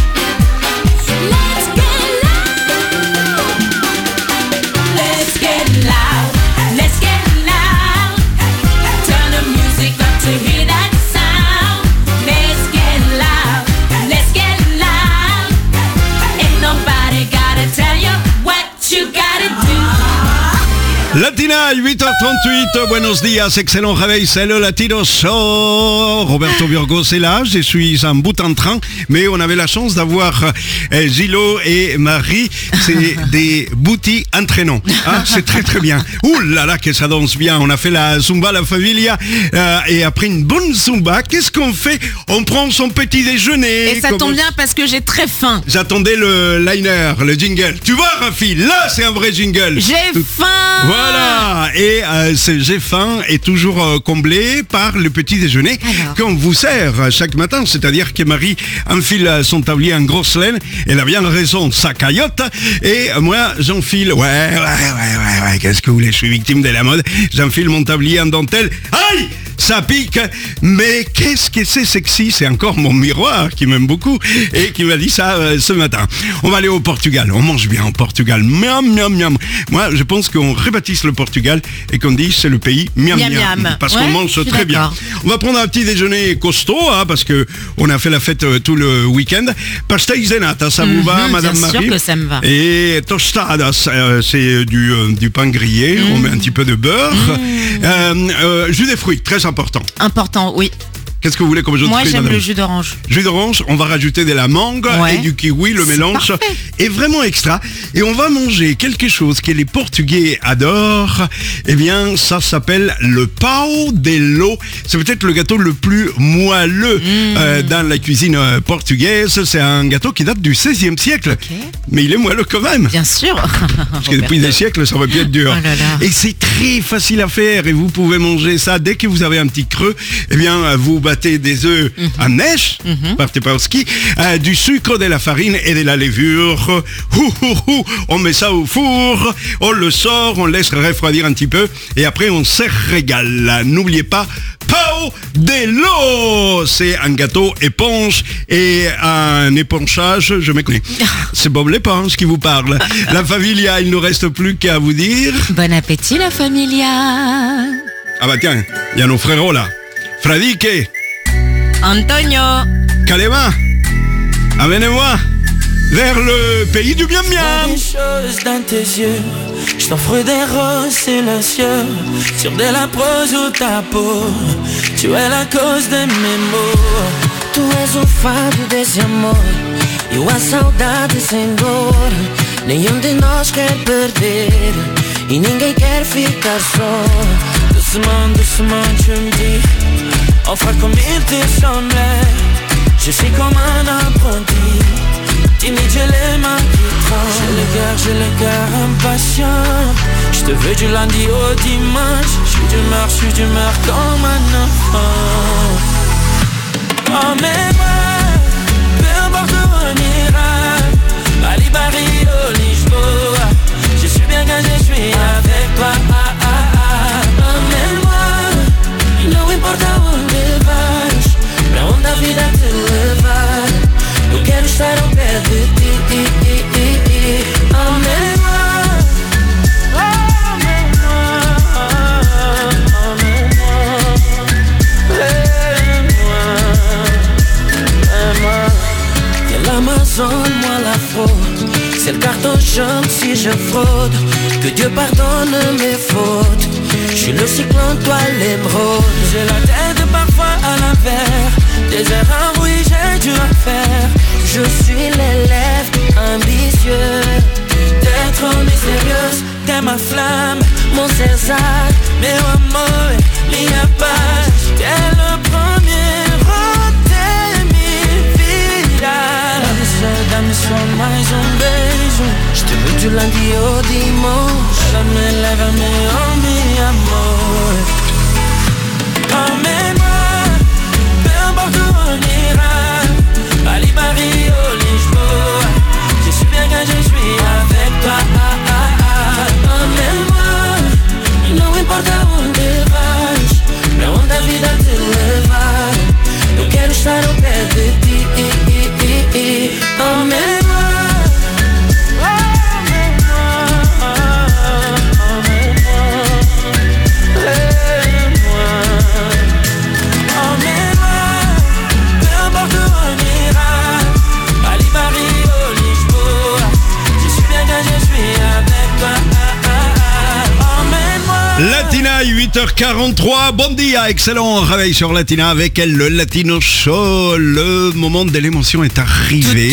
Let's get loud. Let's get loud. Let's get loud. Turn the music up to hear that sound. Let's get loud. Let's get loud. Ain't nobody gotta tell you what you gotta do. Latina, huit heures trente-huit, buenos días, excellent réveil, c'est le Latino Show. Roberto Burgos est là, je suis en bout en train, mais on avait la chance d'avoir euh, Gilo et Marie, c'est des boutis entraînants. Hein, c'est très très bien. Ouh là là, que ça danse bien. On a fait la Zumba, la familia, euh, et après une bonne Zumba, qu'est-ce qu'on fait? On prend son petit déjeuner. Et ça Comme- tombe bien parce que j'ai très faim. J'attendais le liner, le jingle. Tu vois, Rafi, là c'est un vrai jingle. J'ai Tout- faim. Voilà, et euh, ce j'ai faim est toujours euh, comblé par le petit déjeuner qu'on vous sert euh, chaque matin, c'est-à-dire que Marie enfile son tablier en grosse laine, elle a bien raison, sa caillotte, et euh, moi j'enfile, ouais, ouais, ouais, ouais, ouais, qu'est-ce que vous voulez, je suis victime de la mode, j'enfile mon tablier en dentelle, aïe, ça pique, mais qu'est-ce que c'est sexy, c'est encore mon miroir qui m'aime beaucoup et qui m'a dit ça euh, ce matin. On va aller au Portugal, on mange bien au Portugal, miam miam miam. Moi je pense qu'on rebaptise le Portugal et qu'on dit c'est le pays miam miam, Miam, miam. parce Ouais, qu'on mange je suis très bien. d'accord. On va prendre un petit déjeuner costaud hein, parce que on a fait la fête euh, tout le week-end. Pastéis de nata, ça vous va, Mhm, Madame bien sûr Marie? que ça me va. Et tostadas, euh, c'est du, euh, du pain grillé, on met un petit peu de beurre. Euh, euh, jus des fruits, très important. Important, oui. Qu'est-ce que vous voulez comme jus de Moi fruits, j'aime madame? le jus d'orange. Jus d'orange, on va rajouter de la mangue Ouais. et du kiwi, le C'est mélange parfait. est vraiment extra. Et on va manger quelque chose que les Portugais adorent. Eh bien, ça s'appelle le pão de ló. C'est peut-être le gâteau le plus moelleux euh, dans la cuisine euh, portugaise. C'est un gâteau qui date du seizième siècle. Mais il est moelleux quand même. Bien sûr. Parce que depuis des siècles, ça aurait pu être dur. Oh là là. Et c'est très facile à faire et vous pouvez manger ça dès que vous avez un petit creux. Eh bien, vous battez des œufs en neige, partez pas au ski, euh, du sucre, de la farine et de la levure. Hou, hou, hou. On met ça au four, on le sort, on laisse refroidir un petit peu et après on se régale. N'oubliez pas, pão de ló, c'est un gâteau éponge et un éponchage, je me connais. C'est Bob l'éponge qui vous parle. La familia, il ne nous reste plus qu'à vous dire. Bon appétit la familia. Ah bah tiens, il y a nos frérots là. Fradique, Antonio. Calema, amenez-moi vers le pays du miam miam. Des choses dans tes yeux, je t'offre des roses silencieux sur de la prose ou ta peau. Tu es la cause de mes maux. Tu és o fado desse amor, eu a saudade sem dor. Nenhum de nós quer perder e ninguém quer ficar só. Doucement, doucement tu me dis, enfin comme il te semblait. Je suis comme un apprenti, timide j'ai les mains qui tremblent. J'ai le cœur, j'ai le cœur impatient. Je te veux du lundi au dimanche. Je suis d'humeur, je suis d'humeur comme un enfant. Emmène-moi, peu importe où on ira, Bali, Paris, ou Lisboa. Je suis bien quand je suis avec toi. Ah, ah, ah. Emmène-moi, não importa onde vais, pra onde a vida te levar. Eu quero estar ao pé de ti. Emmène-moi, emmène-moi. fraude. Que Dieu pardonne mes fautes. Je suis le cyclone, toi l'émeraude. J'ai la tête parfois à l'envers. Des erreurs, oui, j'ai dû en faire. Je suis l'élève ambitieux. T'es trop mystérieuse, t'es ma flamme, mon César, meu amor, minha paz. T'es le premier de minha vida. Dá-me só mais um beijo. Je te veux du lundi au dimanche. Lève-me, lève-me, oh mi amor. Emmène-moi, peu importe où on ira. Paris, Paris, au Lisboa. Je suis bien quand je suis avec toi. Emmène-moi, não importa onde vais, pra onde a vida te levar. Eu quero estar ao pé de ti. Emmène-moi. Latina, huit heures quarante-trois, bon dia, excellent réveil sur Latina avec elle, le Latino Show. Le moment de l'émotion est arrivé.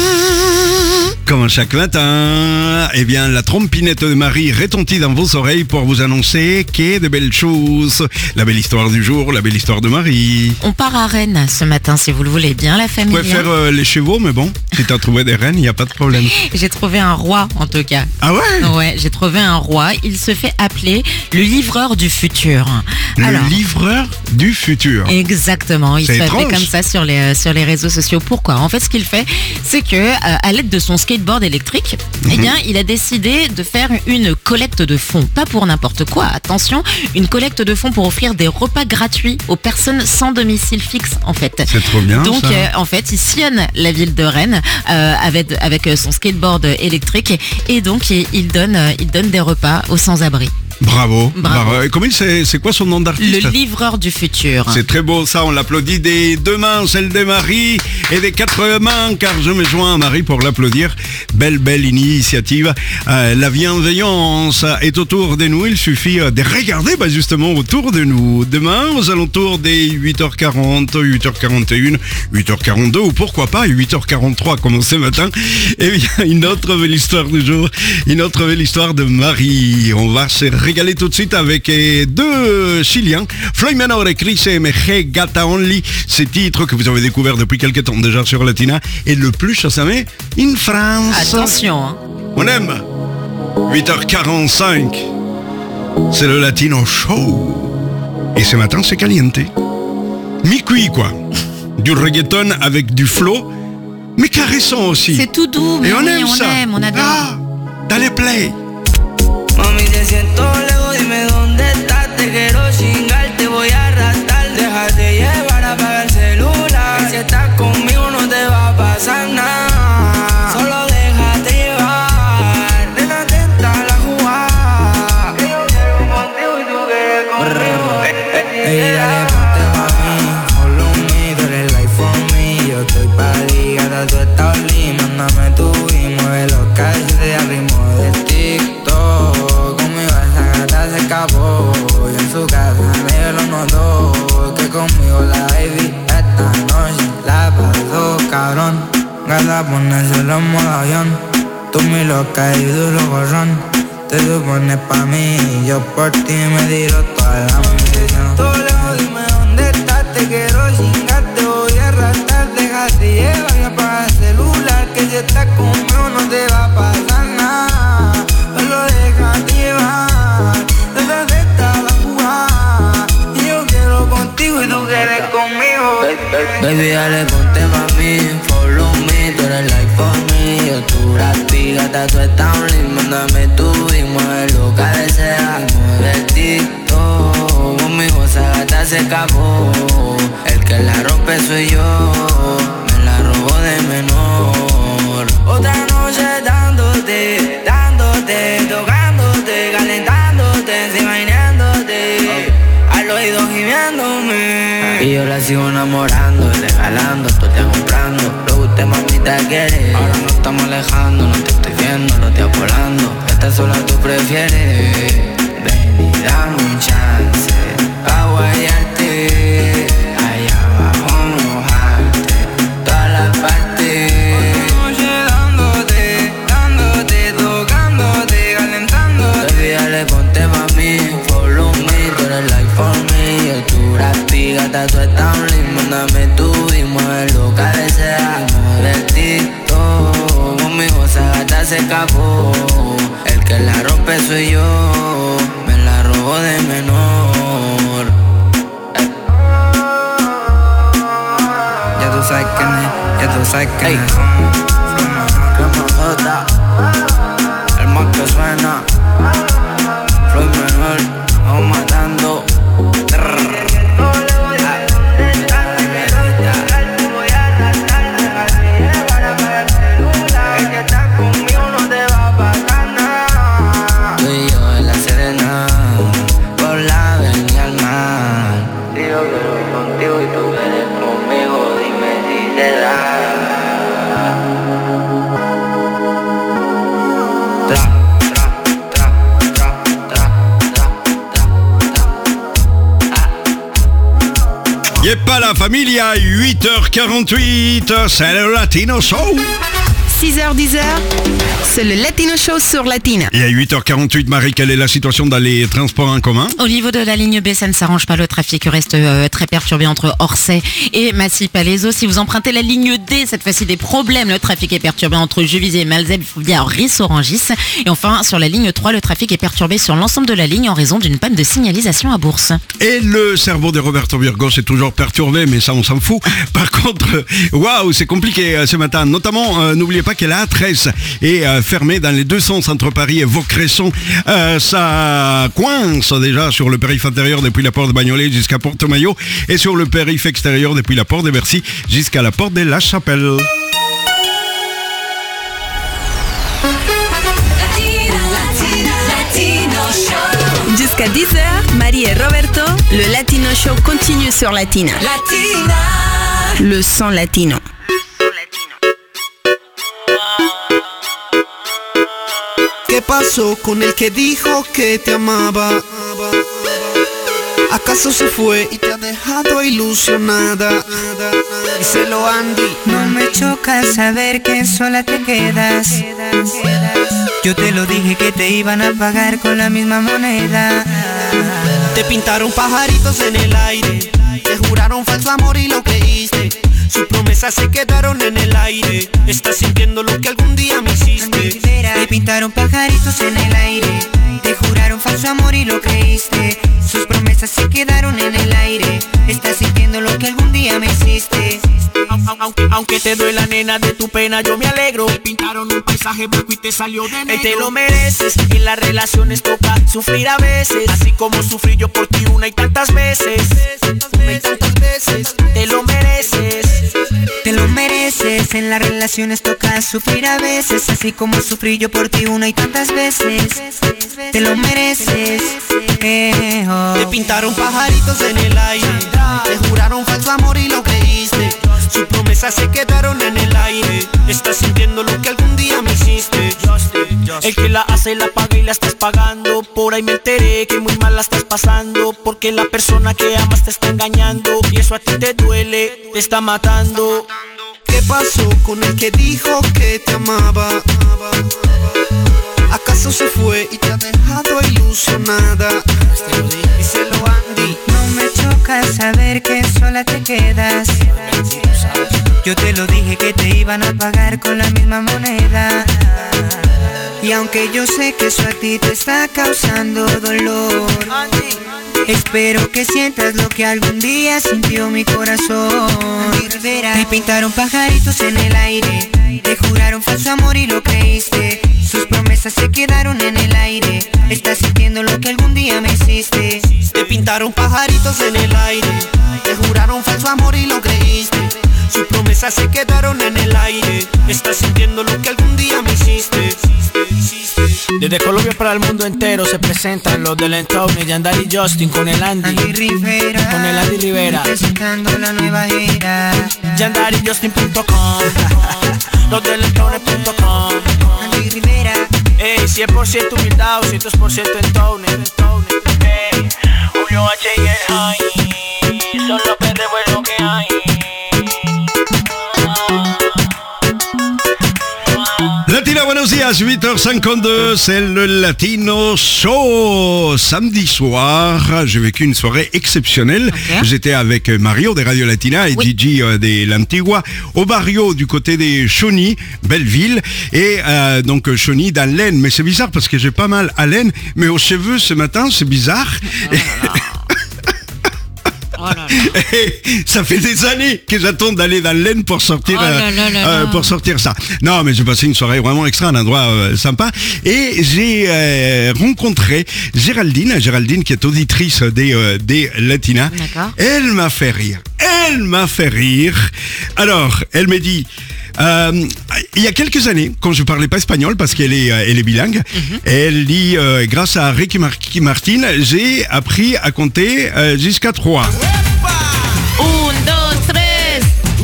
Comme chaque matin, eh bien, la trompinette de Marie retentit dans vos oreilles pour vous annoncer qu'il y a de belles choses. La belle histoire du jour, la belle histoire de Marie. On part à Rennes ce matin, si vous le voulez bien, la famille. Vous pouvez faire euh, les chevaux, mais bon, si t'as trouvé des rennes, il n'y a pas de problème. J'ai trouvé un roi, en tout cas. Ah ouais? Ouais, j'ai trouvé un roi. Il se fait appeler le livreur du futur. Le Alors, livreur du futur. Exactement. Il se C'est fait appeler étrange. comme ça sur les, sur les réseaux sociaux. Pourquoi? En fait, ce qu'il fait, c'est que, euh, à l'aide de son skateboard électrique, Mhm. eh bien, il a décidé de faire une collecte de fonds. Pas pour n'importe quoi. Attention, une collecte de fonds pour offrir des repas gratuits aux personnes sans domicile fixe, en fait. C'est trop bien, Donc, ça. euh, en fait, il sillonne la ville de Rennes euh, avec, avec son skateboard électrique et donc il, il donne, euh, il donne des repas aux sans-abri. Bravo. Bravo. Bravo. Et comment il c'est, c'est quoi son nom d'artiste? Le livreur du futur. C'est très beau ça, on l'applaudit des deux mains, celle de Marie, et des quatre mains, car je me joins à Marie pour l'applaudir. Belle, belle initiative. Euh, la bienveillance est autour de nous, il suffit de regarder bah, justement autour de nous. Demain, aux alentours des huit heures quarante, huit heures quarante et une, huit heures quarante-deux, ou pourquoi pas huit heures quarante-trois comme ce matin, eh bien, une autre belle histoire du jour, une autre belle histoire de Marie. On va se régaler tout de suite avec eh, deux Chiliens, Floyd Menor et Chris M G Gata Only, ces titres que vous avez découverts depuis quelques temps déjà sur Latina, et le plus chassamé in France. Attention, hein. On aime. huit heures quarante-cinq, c'est le Latino Show. Et ce matin, c'est caliente. Mi-cuit, quoi. Du reggaeton avec du flow, mais caressant aussi. C'est tout doux, mais et on oui, aime on ça. aime, on adore. Ah, dale play. Mami, te siento lejos, dime dónde estás. Te quiero chingar, te voy a arrastrar. Déjate llevar, apaga el celular. Que si estás conmigo no te va a pasar nada. Solo déjate llevar. Nena, atenta a la jugada. Que yo quiero contigo y tú quieres conmigo. Ey, dale, ponte pa' mí. Follow me, tú eres life for me. Yo estoy pa' ligada, tú estás lit. Mándame tu y mueve los calles de ritmo de TikTok. Conmigo esa gata se escapó. Y en su casa nadie lo notó. Que conmigo la baby esta noche la pasó cabrón. Gata ponérselo en modo avión. Tú mi loca y duro gorrón. Te supones pa' mí y yo por ti me tiro toda la munición. Todo lejos, dime dónde estás. Te quiero chingar, te voy a arrastrar. Déjate llevar y apaga el celular. Que si estás conmigo no te va a pasar nada. Solo déjate llevar. Desde esta la jugada. Y yo quiero contigo y tú quieres conmigo. Baby, dale, ponte pa' mí. Follow me, tú eres life for me. Yo tu gratis, gata, tú estás un link. Mándame tu y mueve lo que deseas. Mueve el TikTok. Conmigo esa gata se escapó. El que la rompe soy yo. Me la robó de menor. Otra noche dándote, dándote, tocándote, calentándote, encima imaginándote. Al oído gimiéndome. Y yo la sigo enamorando, regalando, todo te comprando. te mamita quieres. Ahora no estamos alejando, no te estoy viendo, no te volando. Esta sola tú prefieres. Ven y dame un chance pa' guayarte. Allá abajo mojarte toda la parte. Noche dándote, dándote, tocándote, calentándote. Baby, dale, ponte pa' mí, follow me, tú eres like for me. Yo tu gata, tú estás un limbo, dame tú y mueve lo que desea. Divertido, conmigo esa gata se escapó. El que la rompe soy yo, me la robó de menor. eh. Ya tú sabes quién es, ya tú sabes quién es. El más que suena, Floyd menor, vamos matando. Y'a pas la famille à huit heures quarante-huit, c'est le Latino Show. six heures dix, c'est le Latino Show sur Latina. Et à huit heures quarante-huit, Marie, quelle est la situation dans les transports en commun? Au niveau de la ligne B, ça ne s'arrange pas. Le trafic reste euh, très perturbé entre Orsay et Massy-Palaiseau. Si vous empruntez la ligne D, cette fois-ci des problèmes. Le trafic est perturbé entre Juvisy et Malzeb, il faut bien Ris-Orangis. Et enfin, sur la ligne trois, le trafic est perturbé sur l'ensemble de la ligne en raison d'une panne de signalisation à Bourse. Et le cerveau de Roberto Burgos est toujours perturbé, mais ça, on s'en fout. Par contre, waouh, c'est compliqué ce matin. Notamment, euh, n'oubliez pas que la A treize est euh, fermée dans les deux sens entre Paris et Vaucresson. Euh, ça coince déjà sur le périph' intérieur depuis la porte de Bagnolet jusqu'à Porte-Maillot et sur le périph' extérieur depuis la porte de Bercy jusqu'à la porte de La Chapelle. Jusqu'à dix heures, Marie et Roberto, le Latino Show continue sur Latina. Latina. Le son latino. ¿Qué pasó con el que dijo que te amaba? ¿Acaso se fue y te ha dejado ilusionada? Díselo, Andy. No me choca saber que sola te quedas. Yo te lo dije que te iban a pagar con la misma moneda. Te pintaron pajaritos en el aire, te juraron falso amor y lo creíste. Sus promesas se quedaron en el aire. Estás sintiendo lo que algún día me hiciste. Te pintaron pajaritos en el aire, te juraron falso amor y lo creíste. Sus promesas se quedaron en el aire. Estás sintiendo lo que algún día me hiciste. Aunque, aunque te duela, nena, de tu pena yo me alegro. Te pintaron un paisaje blanco y te salió de negro. Y te lo mereces, en las relaciones toca sufrir a veces. Así como sufrí yo por ti una y tantas veces. Una y tantas veces, te lo mereces. Te lo mereces, en las relaciones toca sufrir a veces. Así como sufrí yo por ti una y tantas veces. Te lo mereces, eh, oh. Te pintaron pajaritos en el aire, te juraron falso amor y lo creíste. Sus promesas se quedaron en el aire. Estás sintiendo lo que algún día me hiciste. El que la hace la paga y la estás pagando. Por ahí me enteré que muy mal la estás pasando, porque la persona que amas te está engañando. Y eso a ti te duele, te está matando. ¿Qué pasó con el que dijo que te amaba? ¿Acaso se fue y te ha dejado ilusionada? Díselo, Andy. No me choca saber que sola te quedas. Yo te lo dije que te iban a pagar con la misma moneda. Y aunque yo sé que eso a ti te está causando dolor, espero que sientas lo que algún día sintió mi corazón. Te pintaron pajaritos en el aire, te juraron falso amor y lo creíste. Sus promesas se quedaron en el aire. Estás sintiendo lo que algún día me hiciste. Te pintaron pajaritos en el aire, te juraron falso amor y lo creíste. Sus promesas se quedaron en el aire. Estás sintiendo lo que algún día me hiciste. Desde Colombia para el mundo entero se presentan los del Entown, Yandari y Justin con el Andy, Andy Rivera, con el Andy Rivera, presentando la nueva era. Yandari Justin punto com, los del Entown punto com. Andy Rivera, ey, cien por ciento humildad, doscientos por ciento Entown. Ey, Julio H y el High, son los perros es lo que hay. Latina, buenos días, huit heures cinquante-deux, c'est le Latino Show. Samedi soir, j'ai vécu une soirée exceptionnelle. Okay. J'étais avec Mario des Radio Latina et oui. Gigi euh, de l'Antigua au barrio du côté des Chauny, Belleville. Et euh, donc Chauny dans l'Aisne. Mais c'est bizarre parce que j'ai pas mal à l'Aisne, mais aux cheveux ce matin, c'est bizarre. Oh là là. Oh là là. Ça fait des années que j'attends d'aller dans l'Aisne pour sortir, oh là là là euh, pour sortir ça. Non, mais j'ai passé une soirée vraiment extra, un endroit euh, sympa. Et j'ai euh, rencontré Géraldine, Géraldine qui est auditrice des, euh, des Latinas. D'accord. Elle m'a fait rire. Elle m'a fait rire. Alors, elle m'a dit... Euh, il y a quelques années, quand je parlais pas espagnol, parce qu'elle est, euh, elle est bilingue, mm-hmm. elle dit, euh, grâce à Ricky Mar- Martin, j'ai appris à compter euh, jusqu'à trois. Un, dos, tres.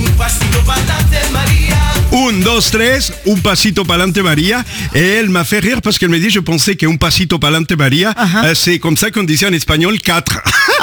Un, dos, tres, un pasito pa'lante Maria. Et elle m'a fait rire parce qu'elle me dit, je pensais qu'un pasito pa'lante Maria, uh-huh. euh, c'est comme ça qu'on disait en espagnol quatre.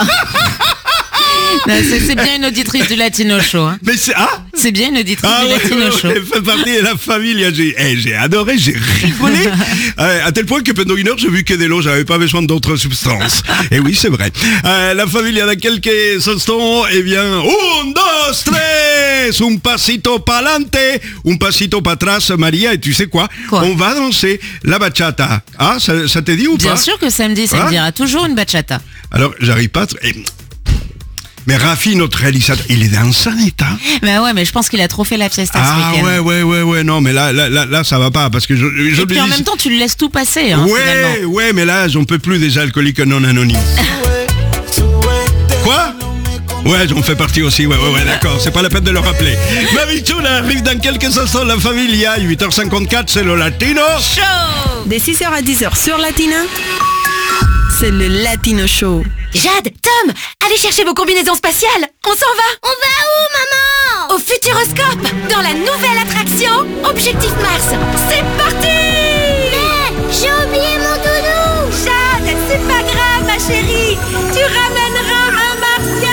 Non, c'est, c'est bien une auditrice du Latino Show. Hein. Mais c'est, ah c'est bien une auditrice ah, du ouais, Latino ouais, Show. Elle fait partie de la famille. J'ai, hey, j'ai adoré, j'ai rigolé. euh, à tel point que pendant une heure, j'ai vu que de l'eau, j'avais pas besoin d'autres substances. Et oui, c'est vrai. Euh, la famille, dans quelques instants, eh bien, un, dos, tres, un pasito pa'lante, un pasito para atrás, Maria. Et tu sais quoi, quoi On va danser la bachata. Ah, ça, ça te dit ou bien pas? Bien sûr que ça me dit, ça ah me dira toujours une bachata. Alors, j'arrive pas... T- et... Mais Rafi, notre réalisateur, il est dans un état. Mais ouais, mais je pense qu'il a trop fait la fiesta ah, ce week-end. ouais, ouais, ouais, ouais, non, mais là, là, là, là ça va pas, parce que je, je Et puis en dis... même temps, tu le laisses tout passer, hein, ouais, finalement. Ouais, mais là, j'en peux plus des alcooliques non anonymes. Quoi? Ouais, j'en fais partie aussi, ouais, ouais, ouais, d'accord, c'est pas la peine de le rappeler. Mavichou arrive dans quelques instants, la famille, il y a huit heures cinquante-quatre, c'est le Latino Show. De six heures à dix heures sur Latina, c'est le Latino Show. Jade, Tom, allez chercher vos combinaisons spatiales. On s'en va. On va où, maman? Au Futuroscope, dans la nouvelle attraction Objectif Mars. C'est parti. Mais j'ai oublié mon doudou. Jade, c'est pas grave, ma chérie. Tu ramèneras un martien.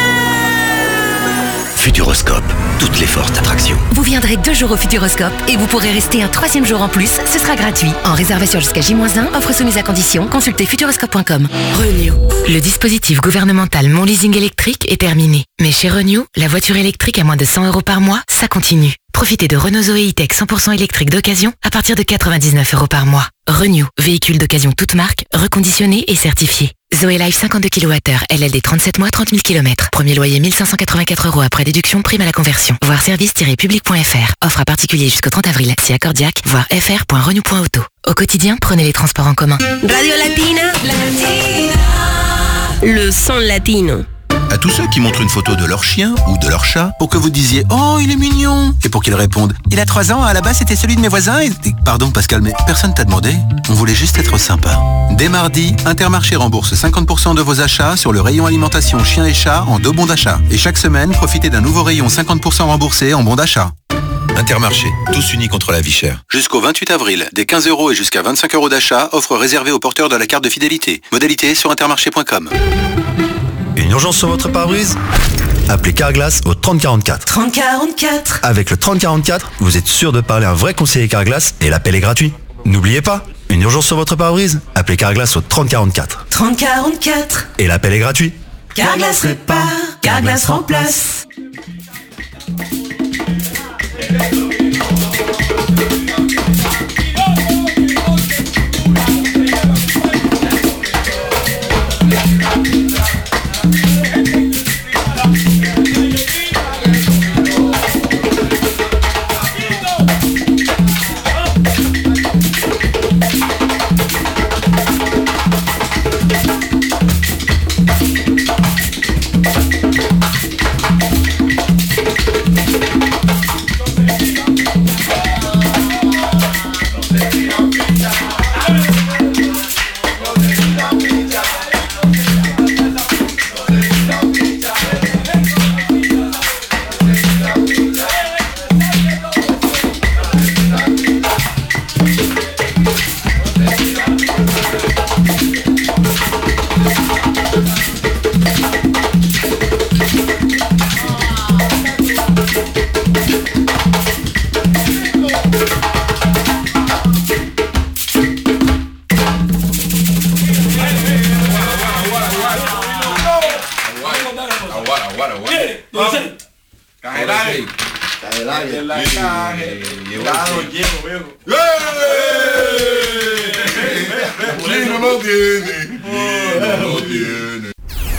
Futuroscope, toutes les fortes attractions. Vous viendrez deux jours au Futuroscope et vous pourrez rester un troisième jour en plus, ce sera gratuit. En réservation jusqu'à J moins un, offre soumise à condition, consultez futuroscope point com. Renew. Le dispositif gouvernemental Mon Leasing électrique est terminé. Mais chez Renew, la voiture électrique à moins de cent euros par mois, ça continue. Profitez de Renault Zoé E-Tech cent pour cent électrique d'occasion à partir de quatre-vingt-dix-neuf euros par mois. Renew, véhicule d'occasion toute marque, reconditionné et certifié. Zoé Life cinquante-deux kilowattheures, L L D trente-sept mois, trente mille kilomètres. Premier loyer mille cinq cent quatre-vingt-quatre euros après déduction, prime à la conversion. Voir service tiret public point f r. Offre à particulier jusqu'au trente avril. Si accordiaque, voir f r point renew point auto. Au quotidien, prenez les transports en commun. Radio Latina, Latina. Le son latino. À tous ceux qui montrent une photo de leur chien ou de leur chat pour que vous disiez « Oh, il est mignon !» et pour qu'ils répondent « Il a trois ans, à la base c'était celui de mes voisins et... » Pardon Pascal, mais personne t'a demandé. On voulait juste être sympa. Dès mardi, Intermarché rembourse cinquante pour cent de vos achats sur le rayon alimentation chien et chat en deux bons d'achat. Et chaque semaine, profitez d'un nouveau rayon cinquante pour cent remboursé en bons d'achat. Intermarché, tous unis contre la vie chère. Jusqu'au vingt-huit avril, des quinze euros et jusqu'à vingt-cinq euros d'achat, offre réservée aux porteurs de la carte de fidélité. Modalité sur intermarché point com. Une urgence sur votre pare-brise? Appelez Carglass au trente quarante-quatre. trente quarante-quatre. Avec le trente quarante-quatre, vous êtes sûr de parler à un vrai conseiller Carglass et l'appel est gratuit. N'oubliez pas, une urgence sur votre pare-brise? Appelez Carglass au trente quarante-quatre. trente quarante-quatre. Et l'appel est gratuit. Carglass répare, Carglass remplace. Claro, bueno. Cajelaje. Cajelaje. Cajelaje. Llegado, llego, viejo. Chino no tiene. No tiene.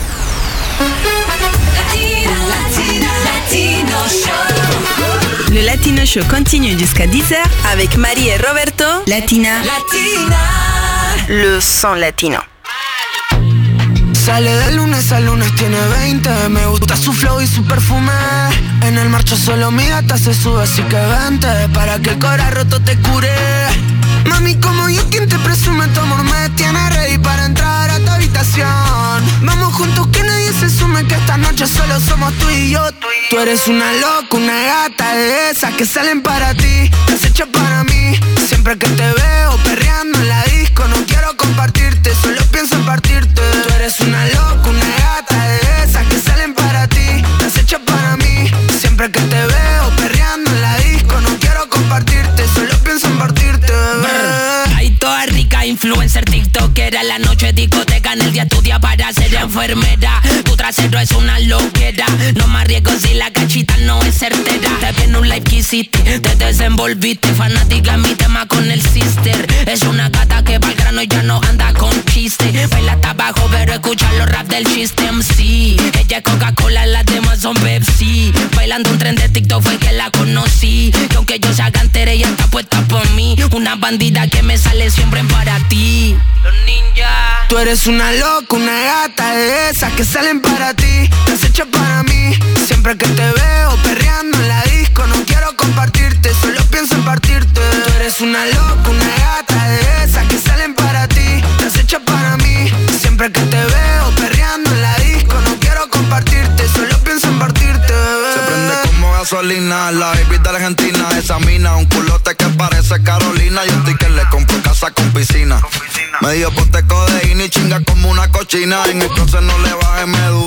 Le Latino Show continue jusqu'à dix heures avec Marie et Roberto. Latina. Latina. Le son latino. Sale de lunes a lunes, tiene veinte. Me gusta su flow y su perfume. En el marcho solo mi gata se sube, así que vente para que el corazón roto te cure. Mami, como yo, quien te presume tu amor me tiene ready para entrar a tu habitación. Vamos juntos, que nadie se sume, que esta noche solo somos tú y yo. Tú eres una loca, una gata de esas que salen para ti, las hecha para mí. Siempre que te veo perreando en la disco, no quiero compartirte, solo pienso en partirte. Tú eres una loca, una gata de esas que salen para ti, las hecha para mí. Siempre que te veo perreando en la disco, no quiero compartirte, solo pienso en partirte. Ay, toda rica, influencer, tiktokera. La noche discoteca, en el día estudia para ser enfermera. Tu trasero es una loquera, no me arriesgo si la cachita no es certera. Te viene un live que hiciste, te desenvolviste. Fanática en mi tema con el sister. Es una gata que va al grano y ya no anda con chiste. Baila hasta abajo pero escucha los rap del chiste M C. Ella es Coca-Cola, las demás son Pepsi. Bailando un tren de TikTok fue que la conocí. Y aunque yo sea cantera, ella está puesta por mí. Una bandida que me sale siempre para ti. Los ninjas. Tú eres una loca, una gata de esas que salen para ti, las hecha para mí. Siempre que te veo perreando en la disco, no quiero compartirte, solo pienso en partirte. Tú eres una loca, una gata de esas que salen para ti, las hecha para mí. Siempre que te veo perreando en la disco, no quiero compartirte, solo pienso en partirte. Se prende como gasolina, la baby de Argentina. Esa mina, un culote que parece Carolina. Yo estoy que le compro casa con piscina. Medio pote codeína y chinga como una cochina. En el closet no le baje, me